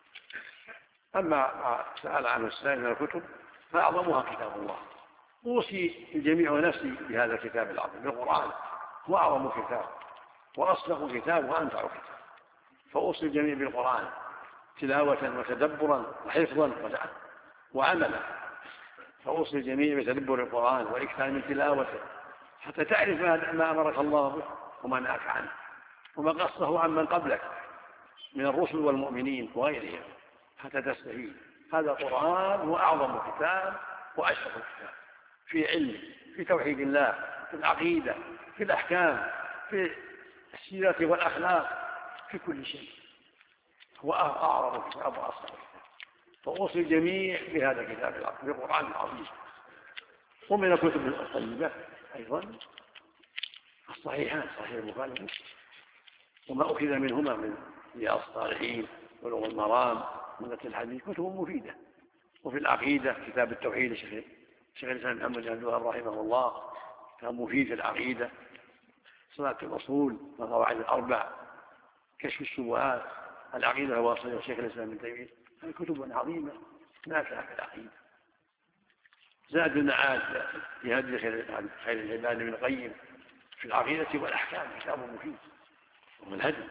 أما سأل عنه السائل من الكتب فأعظمها كتاب الله. أوصي الجميع نفسي بهذا الكتاب العظيم، القرآن هو أعظم كتاب وأصدق كتاب وأنفع كتاب، فأوصي الجميع بالقرآن تلاوة وتدبرا وحفظا وعملا. فأوصي الجميع بتدبر القرآن والإكثار من تلاوته حتى تعرف ما أمرك الله به وما نهاك عنه وما قصه عن من قبلك من الرسل والمؤمنين وغيرهم حتى تستفيد. هذا القرآن هو أعظم كتاب وأشرف كتاب في علم، في توحيد الله، في العقيدة، في الأحكام، في السيرة والأخلاق، في كل شيء. هو أعظم كتاب وأصدق كتاب. فأوصي الجميع بهذا الكتاب العظيم، بالقرآن العظيم. ومن الكتب الطيبة أيضا الصحيحان، صحيح البخاري ومسلم وما أخذ منهما من رياض الصالحين بلوغ المرام ومنة الحديث، كتب مفيدة. وفي العقيدة كتاب التوحيد شيخ الإسلام محمد بن عبد الوهاب رحمه الله، كتاب مفيد في العقيدة. صلاة الأصول والقواعد الأربع، كشف الشبهات، العقيدة الواسطية شيخ الإسلام ابن تيمية، هذه كتب عظيمة نافعة في العقيدة. زاد المعاد في هدي خير العباد ابن القيم في العقيدة والأحكام، كتاب مفيد. ومن الهدي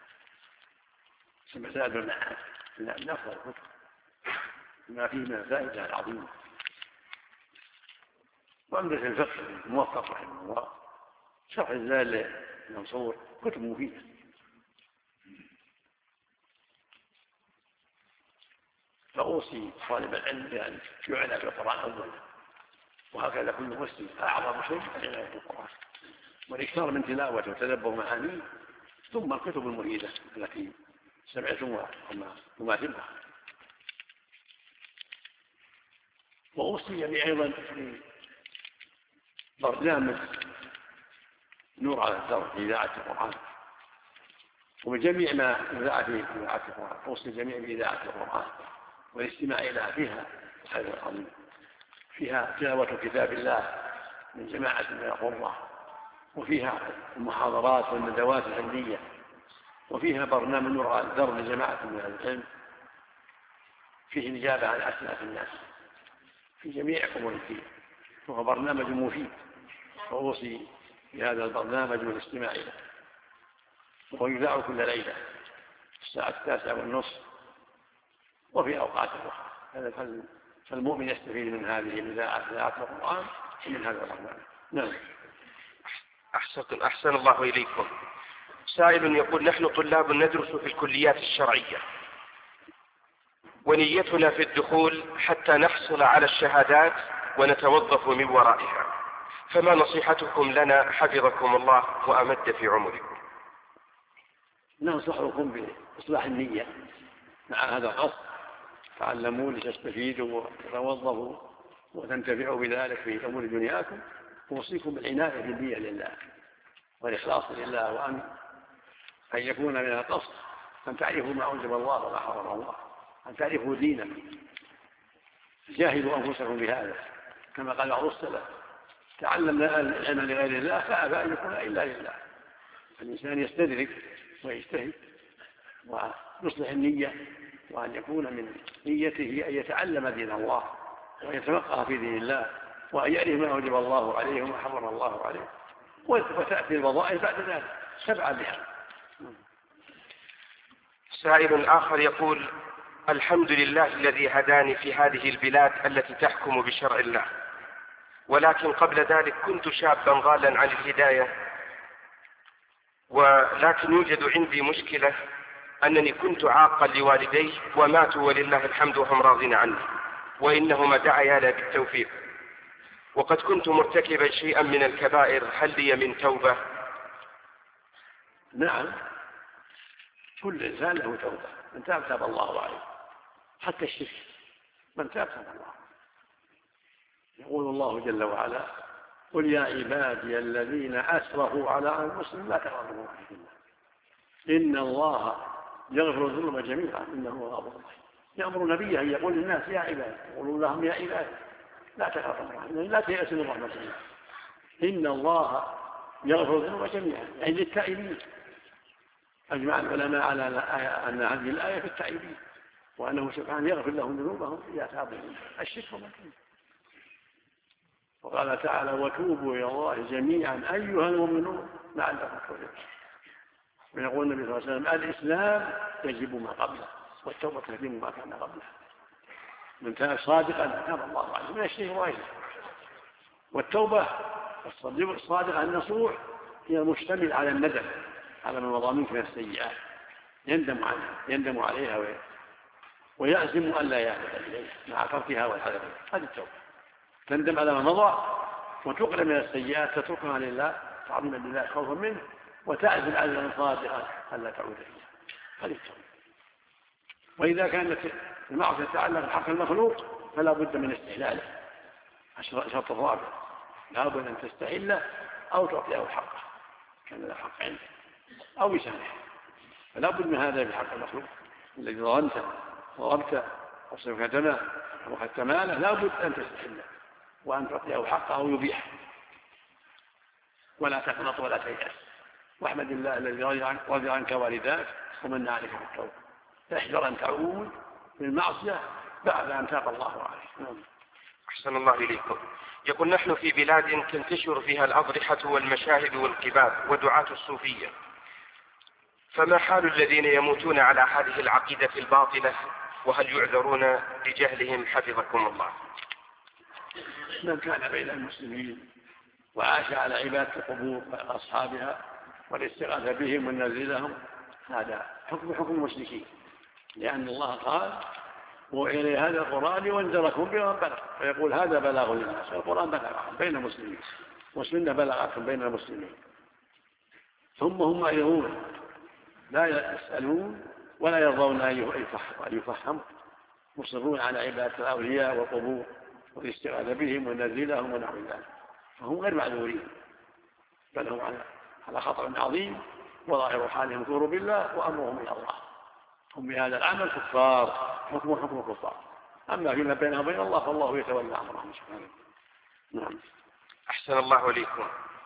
سمع زاد المعاد من أفضل الكتب ما فيه من الفائدة العظيمة. وعمدة الفقه الموفق رحمه الله، شرح الزال المنصور، كتب مفيدة. فأوصي طالب العلم بأن يعنى بالقرآن أولا، وهكذا كل مسلم أعظم شيء العناية بالقرآن والإكثار من تلاوته وتدبر معانيه، ثم الكتب المفيدة التي سمعتموها وما تبقى. وأوصي بي أيضا في برنامج نور على الدرب في إذاعة القرآن وبجميع ما إذاعة في إذاعة القرآن. أوصي الجميع بإذاعة القرآن والاستماع إليها، فيها خير عظيم، فيها تلاوة كتاب الله من جماعة من القراء، وفيها المحاضرات والندوات العلمية وفيها برنامج نور على الدرب لجماعة من أهل العلم فيه الإجابة عن أسئلة الناس في جميع أمور الدين، وهو برنامج مفيد، وأوصي بهذا البرنامج والاستماع إليه، وهو يذاع كل ليلة الساعة التاسعة والنصف وفي أوقات أخرى، فالمؤمن يستفيد من هذه الإذاعة، إذاعة القرآن، ومن هذا البرنامج. نعم. أحسن, أحسن الله إليكم. سائل يقول: نحن طلاب ندرس في الكليات الشرعية، ونيتنا في الدخول حتى نحصل على الشهادات ونتوظف من ورائها، فما نصيحتكم لنا حفظكم الله وأمد في عمركم؟ ننصحكم بإصلاح النية مع هذا القصد، تعلموا لتستفيدوا وتتوظفوا وتنتفعوا بذلك في أمور دنياكم، ووصيكم بالعناية بالنية لله والإخلاص لله، وأن أن يكون من القصد أن تعرفوا ما أوجب الله وما حرم الله، أن تعرفوا دينا، جاهدوا أنفسكم بهذا، كما قال بعض السلف: تعلمنا العلم لغير الله فأبى أن يكون إلا لله. الإنسان يستدرك ويجتهد ويصلح النية، وأن يكون من نيته أن يتعلم دين الله ويتفقه في دين الله، وأن يعرف ما أوجب الله عليه وما حرم الله عليه، وتأتي الوظائف بعد ذلك سبعة بها. سائل آخر يقول: الحمد لله الذي هداني في هذه البلاد التي تحكم بشرع الله، ولكن قبل ذلك كنت شابا غالا عن الهداية، ولكن يوجد عندي مشكلة أنني كنت عاقا لوالدي وماتوا ولله الحمد وهم راضين عني، وإنهما دعيا لي بالتوفيق، وقد كنت مرتكبا شيئا من الكبائر، هل لي من توبة؟ نعم، كل إنسان له توبة، من تاب تاب الله عليه، حتى الشرك من تاب تاب الله. يقول الله جل وعلا: قل يا عبادي الذين أسرفوا على أنفسهم لا تقنطوا من رحمة الله إن الله يغفر الذنوب جميعا إنه هو الغفور الرحيم. يأمر نبيه أن يقول للناس: يا عبادي، يقولوا لهم: يا عبادي لا تقنطوا من رحمة الله، لا تيأسوا من رحمة الله إن الله يغفر الذنوب جميعا، يعني للتائبين. أجمع العلماء على أن هذه الآية في التائبين، وأنه سبحانه يغفر لهم ذنوبهم إذا تابوا الشرك والمكروه. وقال تعالى: وتوبوا إلى الله جميعا أيها المؤمنون لعلكم تفلحون. ويقول النبي صلى الله عليه وسلم: الإسلام يجب ما قبله، والتوبة تهدم ما كان قبله. من كان صادقا تاب الله عليه من الشرك وغيره. والتوبة الصادقة النصوح هي المشتمل على الندم على ما مضى منك من السيئات، يندم عنها يندم عليها ويعزم أن لا يعود إليها مع تركها والحذر. هذه التوبة، تندم على ما مضى وتقلع من السيئات، تتركها لله تعظيما لله خوفا منه، وتعزم عزما صادقا ألا تعود فيها. هذه التوبة. وإذا كانت المعصية تتعلق بحق المخلوق فلا بد من استحلاله، شرط الرابع: لا بد أن تستحله أو تعطيه حقه كان له حق عنده أو يسامحه، فلا بد من هذا بحق المخلوق الذي ظلمته وضربته وصفك دمه وأخذت ماله، لا بد أن تستحله وأن تعطيه حقه أو يبيحه، ولا تقنط ولا تيأس. واحمد الله الذي رضي عنك والداك ومن عليك بالتوبة، احذر أن تعود بالمعصية بعد أن تاب الله عليك. أحسن الله إليكم. يقول: نحن في بلاد تنتشر فيها الأضرحة والمشاهد والقباب ودعاة الصوفية، فما حال الذين يموتون على هذه العقيدة الباطلة، وهل يعذرون بجهلهم حفظكم الله؟ من كان بين المسلمين وعاش على عبادة القبور وأصحابها والاستغاثة بهم والنذر لهم، هذا حكم حكم المشركين، لأن الله قال: وإلى هذا القرآن وانذركم بما بلغ، فيقول هذا بلاغ للناس، القرآن بلغ بين المسلمين والسنة بلغت بين المسلمين، ثم هم معرضون لا يسألون ولا يرضون أن يفهموا، مصرون على عبادة الأولياء والقبور والاستغاثة بهم والنذر لهم ونحو ذلك، فهم غير معذورين، بل هم على خطر عظيم، وظاهر حالهم كفر بالله وأمرهم إلى الله، هم بهذا العمل كفار، حكم حكم الكفار. أما فيما بينهم وبين الله فالله يتولى أمرهم سبحانه. نعم. أحسن الله إليكم.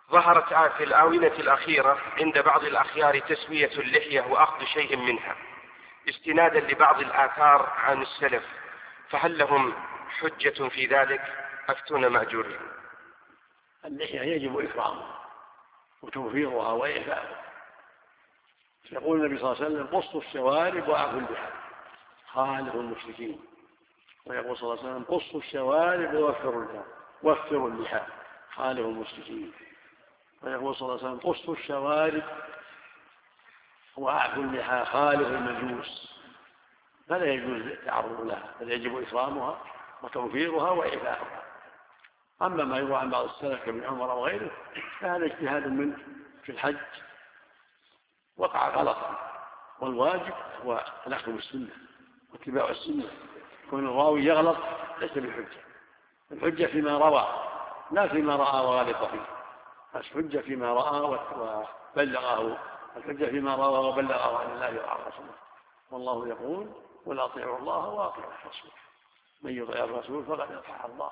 ظهرت في الآونة الأخيرة عند بعض الأخيار تسوية اللحية وأخذ شيء منها استنادا لبعض الآثار عن السلف، فهل لهم حجة في ذلك؟ أفتون مأجورين. اللحية يجب إكرامها وتوفيرها وإعفاؤها. يقول النبي صلى الله عليه وسلم قصوا الشوارب وأعفوا اللحى خالفوا المشركين، ويقول صلى الله عليه وسلم قصوا الشوارب ووفروا اللحى وفروا اللحى خالفوا المشركين، ويقول صلى الله عليه وسلم قصوا الشوارب وأعفوا اللحى خالفوا المجوس. فلا يجوز التعرض لها، بل يجب إكرامها وتوفيرها وإعفاؤها. أما ما يروى عن بعض السلف كابن عمر أو غيره فهذا اجتهاد منه في الحج وقع غلطا، والواجب هو الأخذ بالسنة واتباع السنة. كون الراوي يغلط ليس بالحجة، الحجة فيما روى لا فيما رأى وغلط فيه، الحجة فيما رأى وبلغه، الحجة فيما روى وبلغه عن الله وعن رسوله. والله يقول قل أطيعوا الله وأطيعوا الرسول، من يطيع الرسول فقد أطاع الله.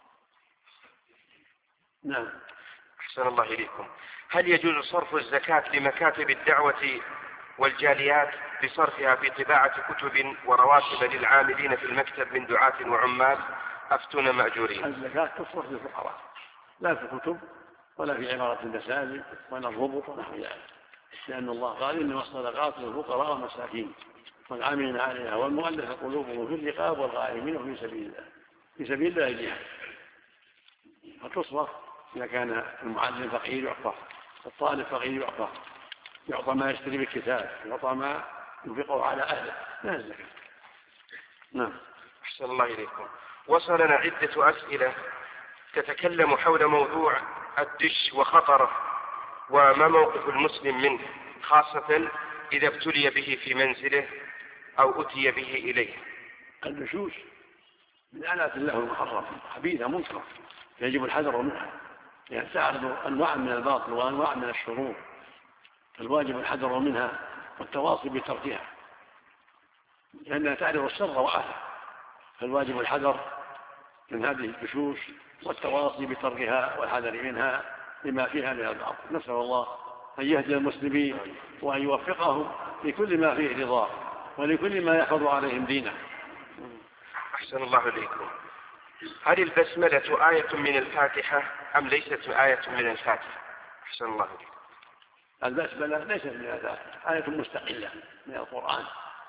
نعم. أحسن الله إليكم. هل يجوز صرف الزكاة لمكاتب الدعوة والجاليات بصرفها في طباعة كتب ورواتب للعاملين في المكتب من دعاة وعمال؟ أفتون مأجورين. الزكاة تصرف للفقراء لا في كتب ولا في عمارة المساجد ولا الربط ونحو ذلك، لأن الله قال إنما الصدقات للفقراء والمساكين والعاملين عليها والمؤلفة قلوبهم في الرقاب والغارمين وفي سبيل الله، في سبيل الله جهاد. فتصرف إذا كان المعلم فقير يعطى، الطالب فقير يعطى، يعطى ما يشتري بالكتاب، يعطى ما ينفقه على أهله، لا الزكاة. نعم. أحسن الله إليكم. وصلنا عدة أسئلة تتكلم حول موضوع الدش وخطره وما موقف المسلم منه، خاصة إذا ابتلي به في منزله أو أتي به إليه. الدشوش من آلات الله المحرمة خبيثة منكرة يجب الحذر منها، يعني تعرض أنواع من الباطل وأنواع من الشرور، الواجب الحذر منها والتواصي بتركها، لأنها تعرض الشر وأهله، فالواجب الحذر من هذه الدشوش والتواصي بتركها والحذر منها لما فيها من الباطل. نسأل الله أن يهدي المسلمين وأن يوفقهم لكل ما فيه رضاه ولكل ما يحفظ عليهم دينه. أحسن الله إليكم. هل البسملة آية من الفاتحة أم ليست آية من الفاتحة؟ أحسن الله إليكم. البسملة ليست من الفاتحة، آية مستقلة من القرآن،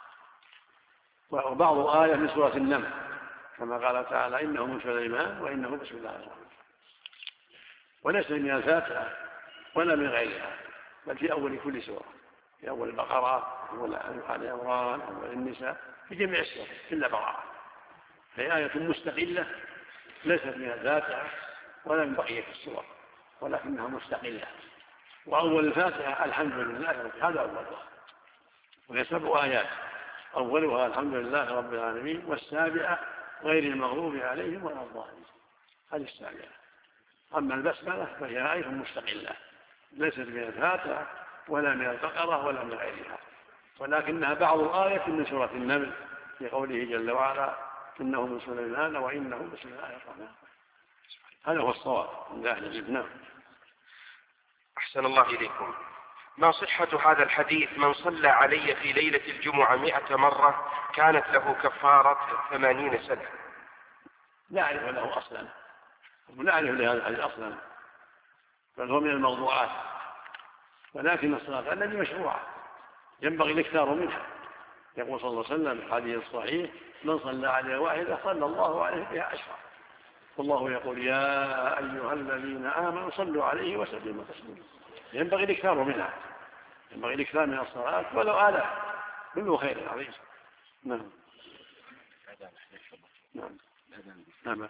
وبعض آية من سورة النمل كما قال تعالى إنه من سليمان وإنه بسم الله الرحمن الرحيم، وليس من الفاتحة ولا من غيرها، بل في أول كل سورة، في أول البقرة، أول آل عمران، أول النساء، في جميع السور إلا براءة، هي آية مستقلة ليست من الفاتحة ولا من بقية السور، ولكنها مستقلة. وأول الفاتحة الحمد لله، هذا أولها، وهي سبع آيات، أولها الحمد لله رب العالمين، والسابعة غير المغضوب عليهم ولا الضالين، هذه السابعة. أما البسملة فهي آية مستقلة ليست من الفاتحة ولا من البقرة ولا من غيرها، ولكنها بعض آية من سورة النمل في قوله جل وعلا إنه من سليمان وإنه بسم الله الرحمن الرحيم. هذا هو الصواب عند أهل العلم. أحسن الله إليكم. ما صحة هذا الحديث من صلى علي في ليلة الجمعة مئة مرة كانت له كفارة ثمانين سنة؟ لا أعرف له أصلا، لا أعرف لهذا الحديث أصلا، بل هو من الموضوعات، ولكن الصلاة التي مشروعة ينبغي الاكثار منها. يقول صلى الله عليه وسلم في الحديث الصحيح من صلى عليه واحدة صلى الله عليه بها عشرة، والله يقول يا أيها الذين آمنوا صلوا عليه وسلموا تسليما. ينبغي الاكثار منها، ينبغي الاكثار من الصلاة ولو آلاف، كله خير عظيم. نعم. نعم. نعم.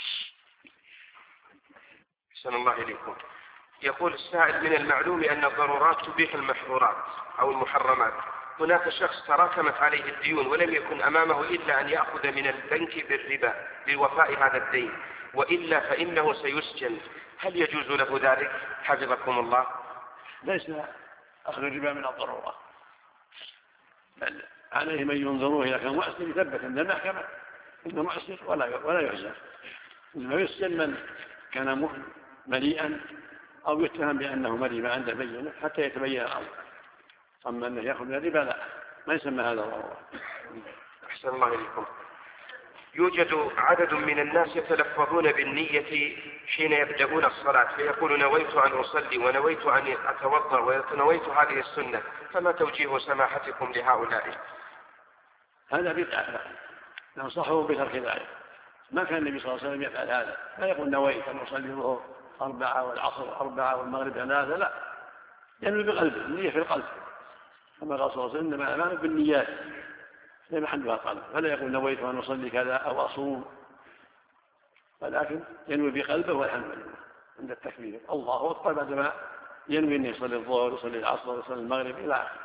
أحسن الله إليكم. يقول السائل من المعلوم أن الضرورات تبيح المحظورات أو المحرمات، هناك شخص تراكمت عليه الديون ولم يكن أمامه إلا أن يأخذ من البنك بالربا لوفاء هذا الدين، وإلا فإنه سيسجن، هل يجوز له ذلك حفظكم الله؟ ليس أخذ الربا من الضرورة، بل عليه من ينظروه إذا كان مؤسر يثبت عند المحكمة إنه مؤسر ولا ولا يعزل، إنما يسجن من كان مليئا أو يتهم بأنه مري ما عنده بينة حتى يتبين الأمر. أما أنه يأخذ من الربا لا، ما يسمى هذا ضرورة. أحسن الله إليكم. يوجد عدد من الناس يتلفظون بالنية حين يبدأون الصلاة، فيقول نويت أن أصلي ونويت أن أتوضأ ونويت هذه السنة، فما توجيه سماحتكم لهؤلاء؟ هذا بدعة، ننصحه بترك ذلك. ما كان النبي صلى الله عليه وسلم يفعل هذا، لا يقول نويت أن أصلي الظهر أربعة والعصر أربعة والمغرب ثلاثة، لا، ينوي بقلبه، النية في القلب. كما قال صلى الله عليه وسلم إنما الأعمال بالنيات، لا محلها القلب، فلا يقول نويت أن أصلي كذا أو أصوم، ولكن ينوي بقلبه والحمد لله عند التكبير الله أكبر، بعدما ينوي أن يصلي الظهر يصلي العصر ويصلي المغرب إلى آخره،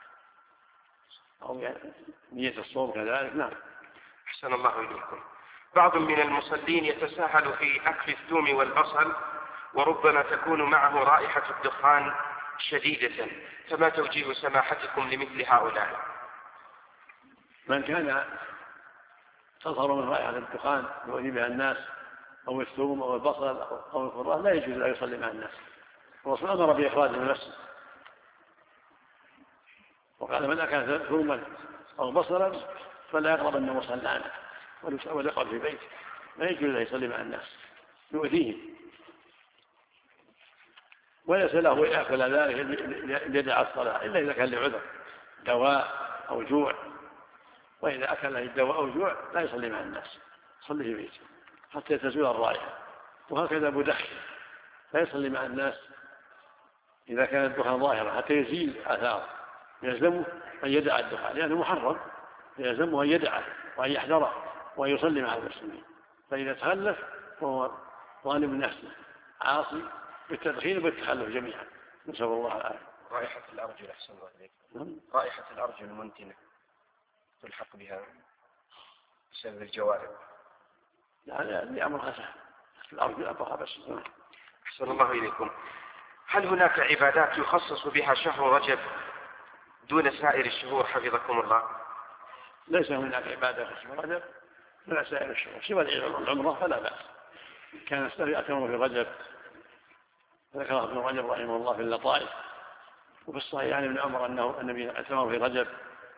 أو يعني نية الصوم كذلك. نعم. أحسن الله إليكم. بعض من المصلين يتساهل في أكل الثوم والبصل، وربما تكون معه رائحة الدخان شديدة، فما توجيه سماحتكم لمثل هؤلاء؟ من كان تظهر من رائحة الدخان يؤذي بها الناس أو الثوم أو البصل أو الخضار لا يجوز أن يصلي مع الناس. الرسول أمر بإخراجه من المسجد، وقال من أكل ثوما أو بصلا فلا يقرب أن مصلى وليقعد في بيته، لا يجوز أن يصلي مع الناس يؤذيهم، وليس له يأكل ذلك ليدع الصلاة إلا إذا كان لعذر دواء أو جوع، وإذا أكل الدواء أو جوع لا يصلي مع الناس، يصلي في بيته حتى تزول الرائحة. وهكذا مدخن لا يصلي مع الناس إذا كان الدخان ظاهرا حتى يزيل آثاره، يلزمه أن يدع الدخان لأنه محرم، يلزمه أن يدعه وأن يحذره وأن يصلي مع المسلمين. فإذا تخلف فهو ظالم نفسه عاصي بالتدخين وبالتخلف جميعا، نسأل الله العافية. رائحة الأرجل أحسن الله إليكم. رائحة الأرجل المنتنة تلحق بها بسبب الجوارب. لا لا أمر خسر الأرجل أبقى بس. أحسن الله إليكم. هل هناك عبادات يخصص بها شهر رجب دون سائر الشهور حفظكم الله؟ ليس هناك عبادة في شهر رجب دون سائر الشهور، سوى العيد والعمرة فلا بأس. كان السلف يأتمر في رجب، ذكره ابن رجب رحمه الله في اللطائف، وفي الصحيح عن ابن عمر أنه النبي أتمر في رجب،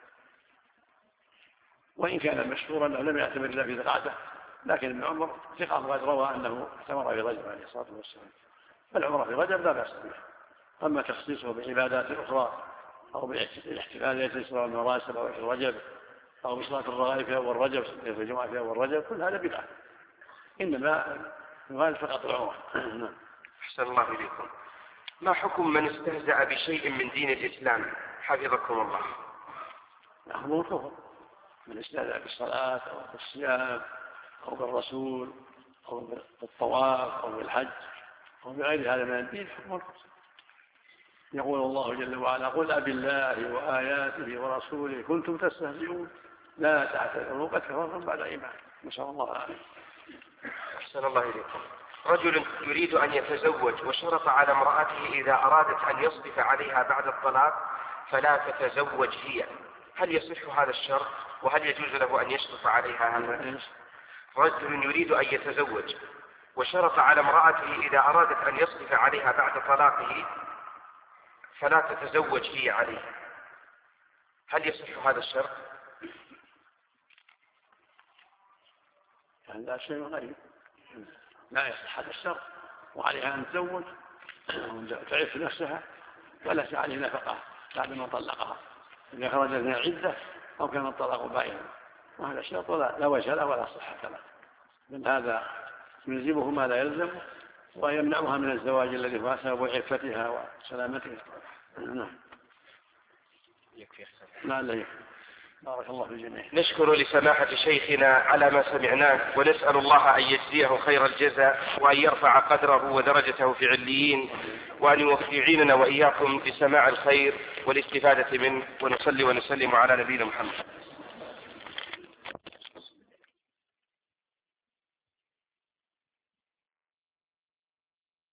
وإن كان مشهورا أنه لم يعتمر إلا في ذي القعدة، لكن ابن عمر ثقة قد روى أنه اعتمر في رجب عليه الصلاة والسلام، فالعمرة في رجب لا بأس بها. أما تخصيصه بعبادات أخرى أو بالاحتفال بالإسراء والمراسم أو في رجب أو بصلاة الرغائب في أول رجب في الجمعة في أول رجب، كل هذا بدعة، إنما يغال فقط العمرة. أحسن الله إليكم. ما حكم من استهزأ بشيء من دين الإسلام حفظكم الله؟ هو كفر، من استهزأ بالصلاة أو بالصيام أو بالرسول أو بالطواف أو بالحج أو بغير هذا من الدين حكم الكفر. يقول الله جل وعلا قل أبالله وآياته ورسوله كنتم تستهزئون لا تعتذروا قد كفرتم بعد إيمانكم، نسأل الله العافية. أحسن الله إليكم. رجل يريد أن يتزوج وشرط على امرأته إذا أرادت أن يصدف عليها بعد الطلاق فلا تتزوج هي، هل يصح هذا الشرط وهل يجوز له أن يشرط عليها هذا؟ رجل يريد أن يتزوج وشرط على امرأته إذا أرادت أن يصدف عليها بعد طلاقه فلا تتزوج هي عليه، هل يصح هذا الشرط؟ هذا شيء غريب، لا يصح هذا الشرط، وعليها أن تزوج وتعف نفسها ولا عليه نفقة بعد ما طلقها إذا خرجت من العدة أو كان الطلاق بائنا، وهذا الشرط لا وجه له ولا صحة له، من هذا يلزمه ما لا يلزمه ويمنعها من الزواج الذي هو سبب عفتها وسلامتها. نعم. يكفي لا لا يكفي. بارك الله في الجميع. نشكر لسماحة شيخنا على ما سمعناه، ونسأل الله أن يجزيه خير الجزاء وأن يرفع قدره ودرجته في عليين، وأن يعيننا وإياكم بسماع الخير والاستفادة منه، ونصلي ونسلم على نبينا محمد.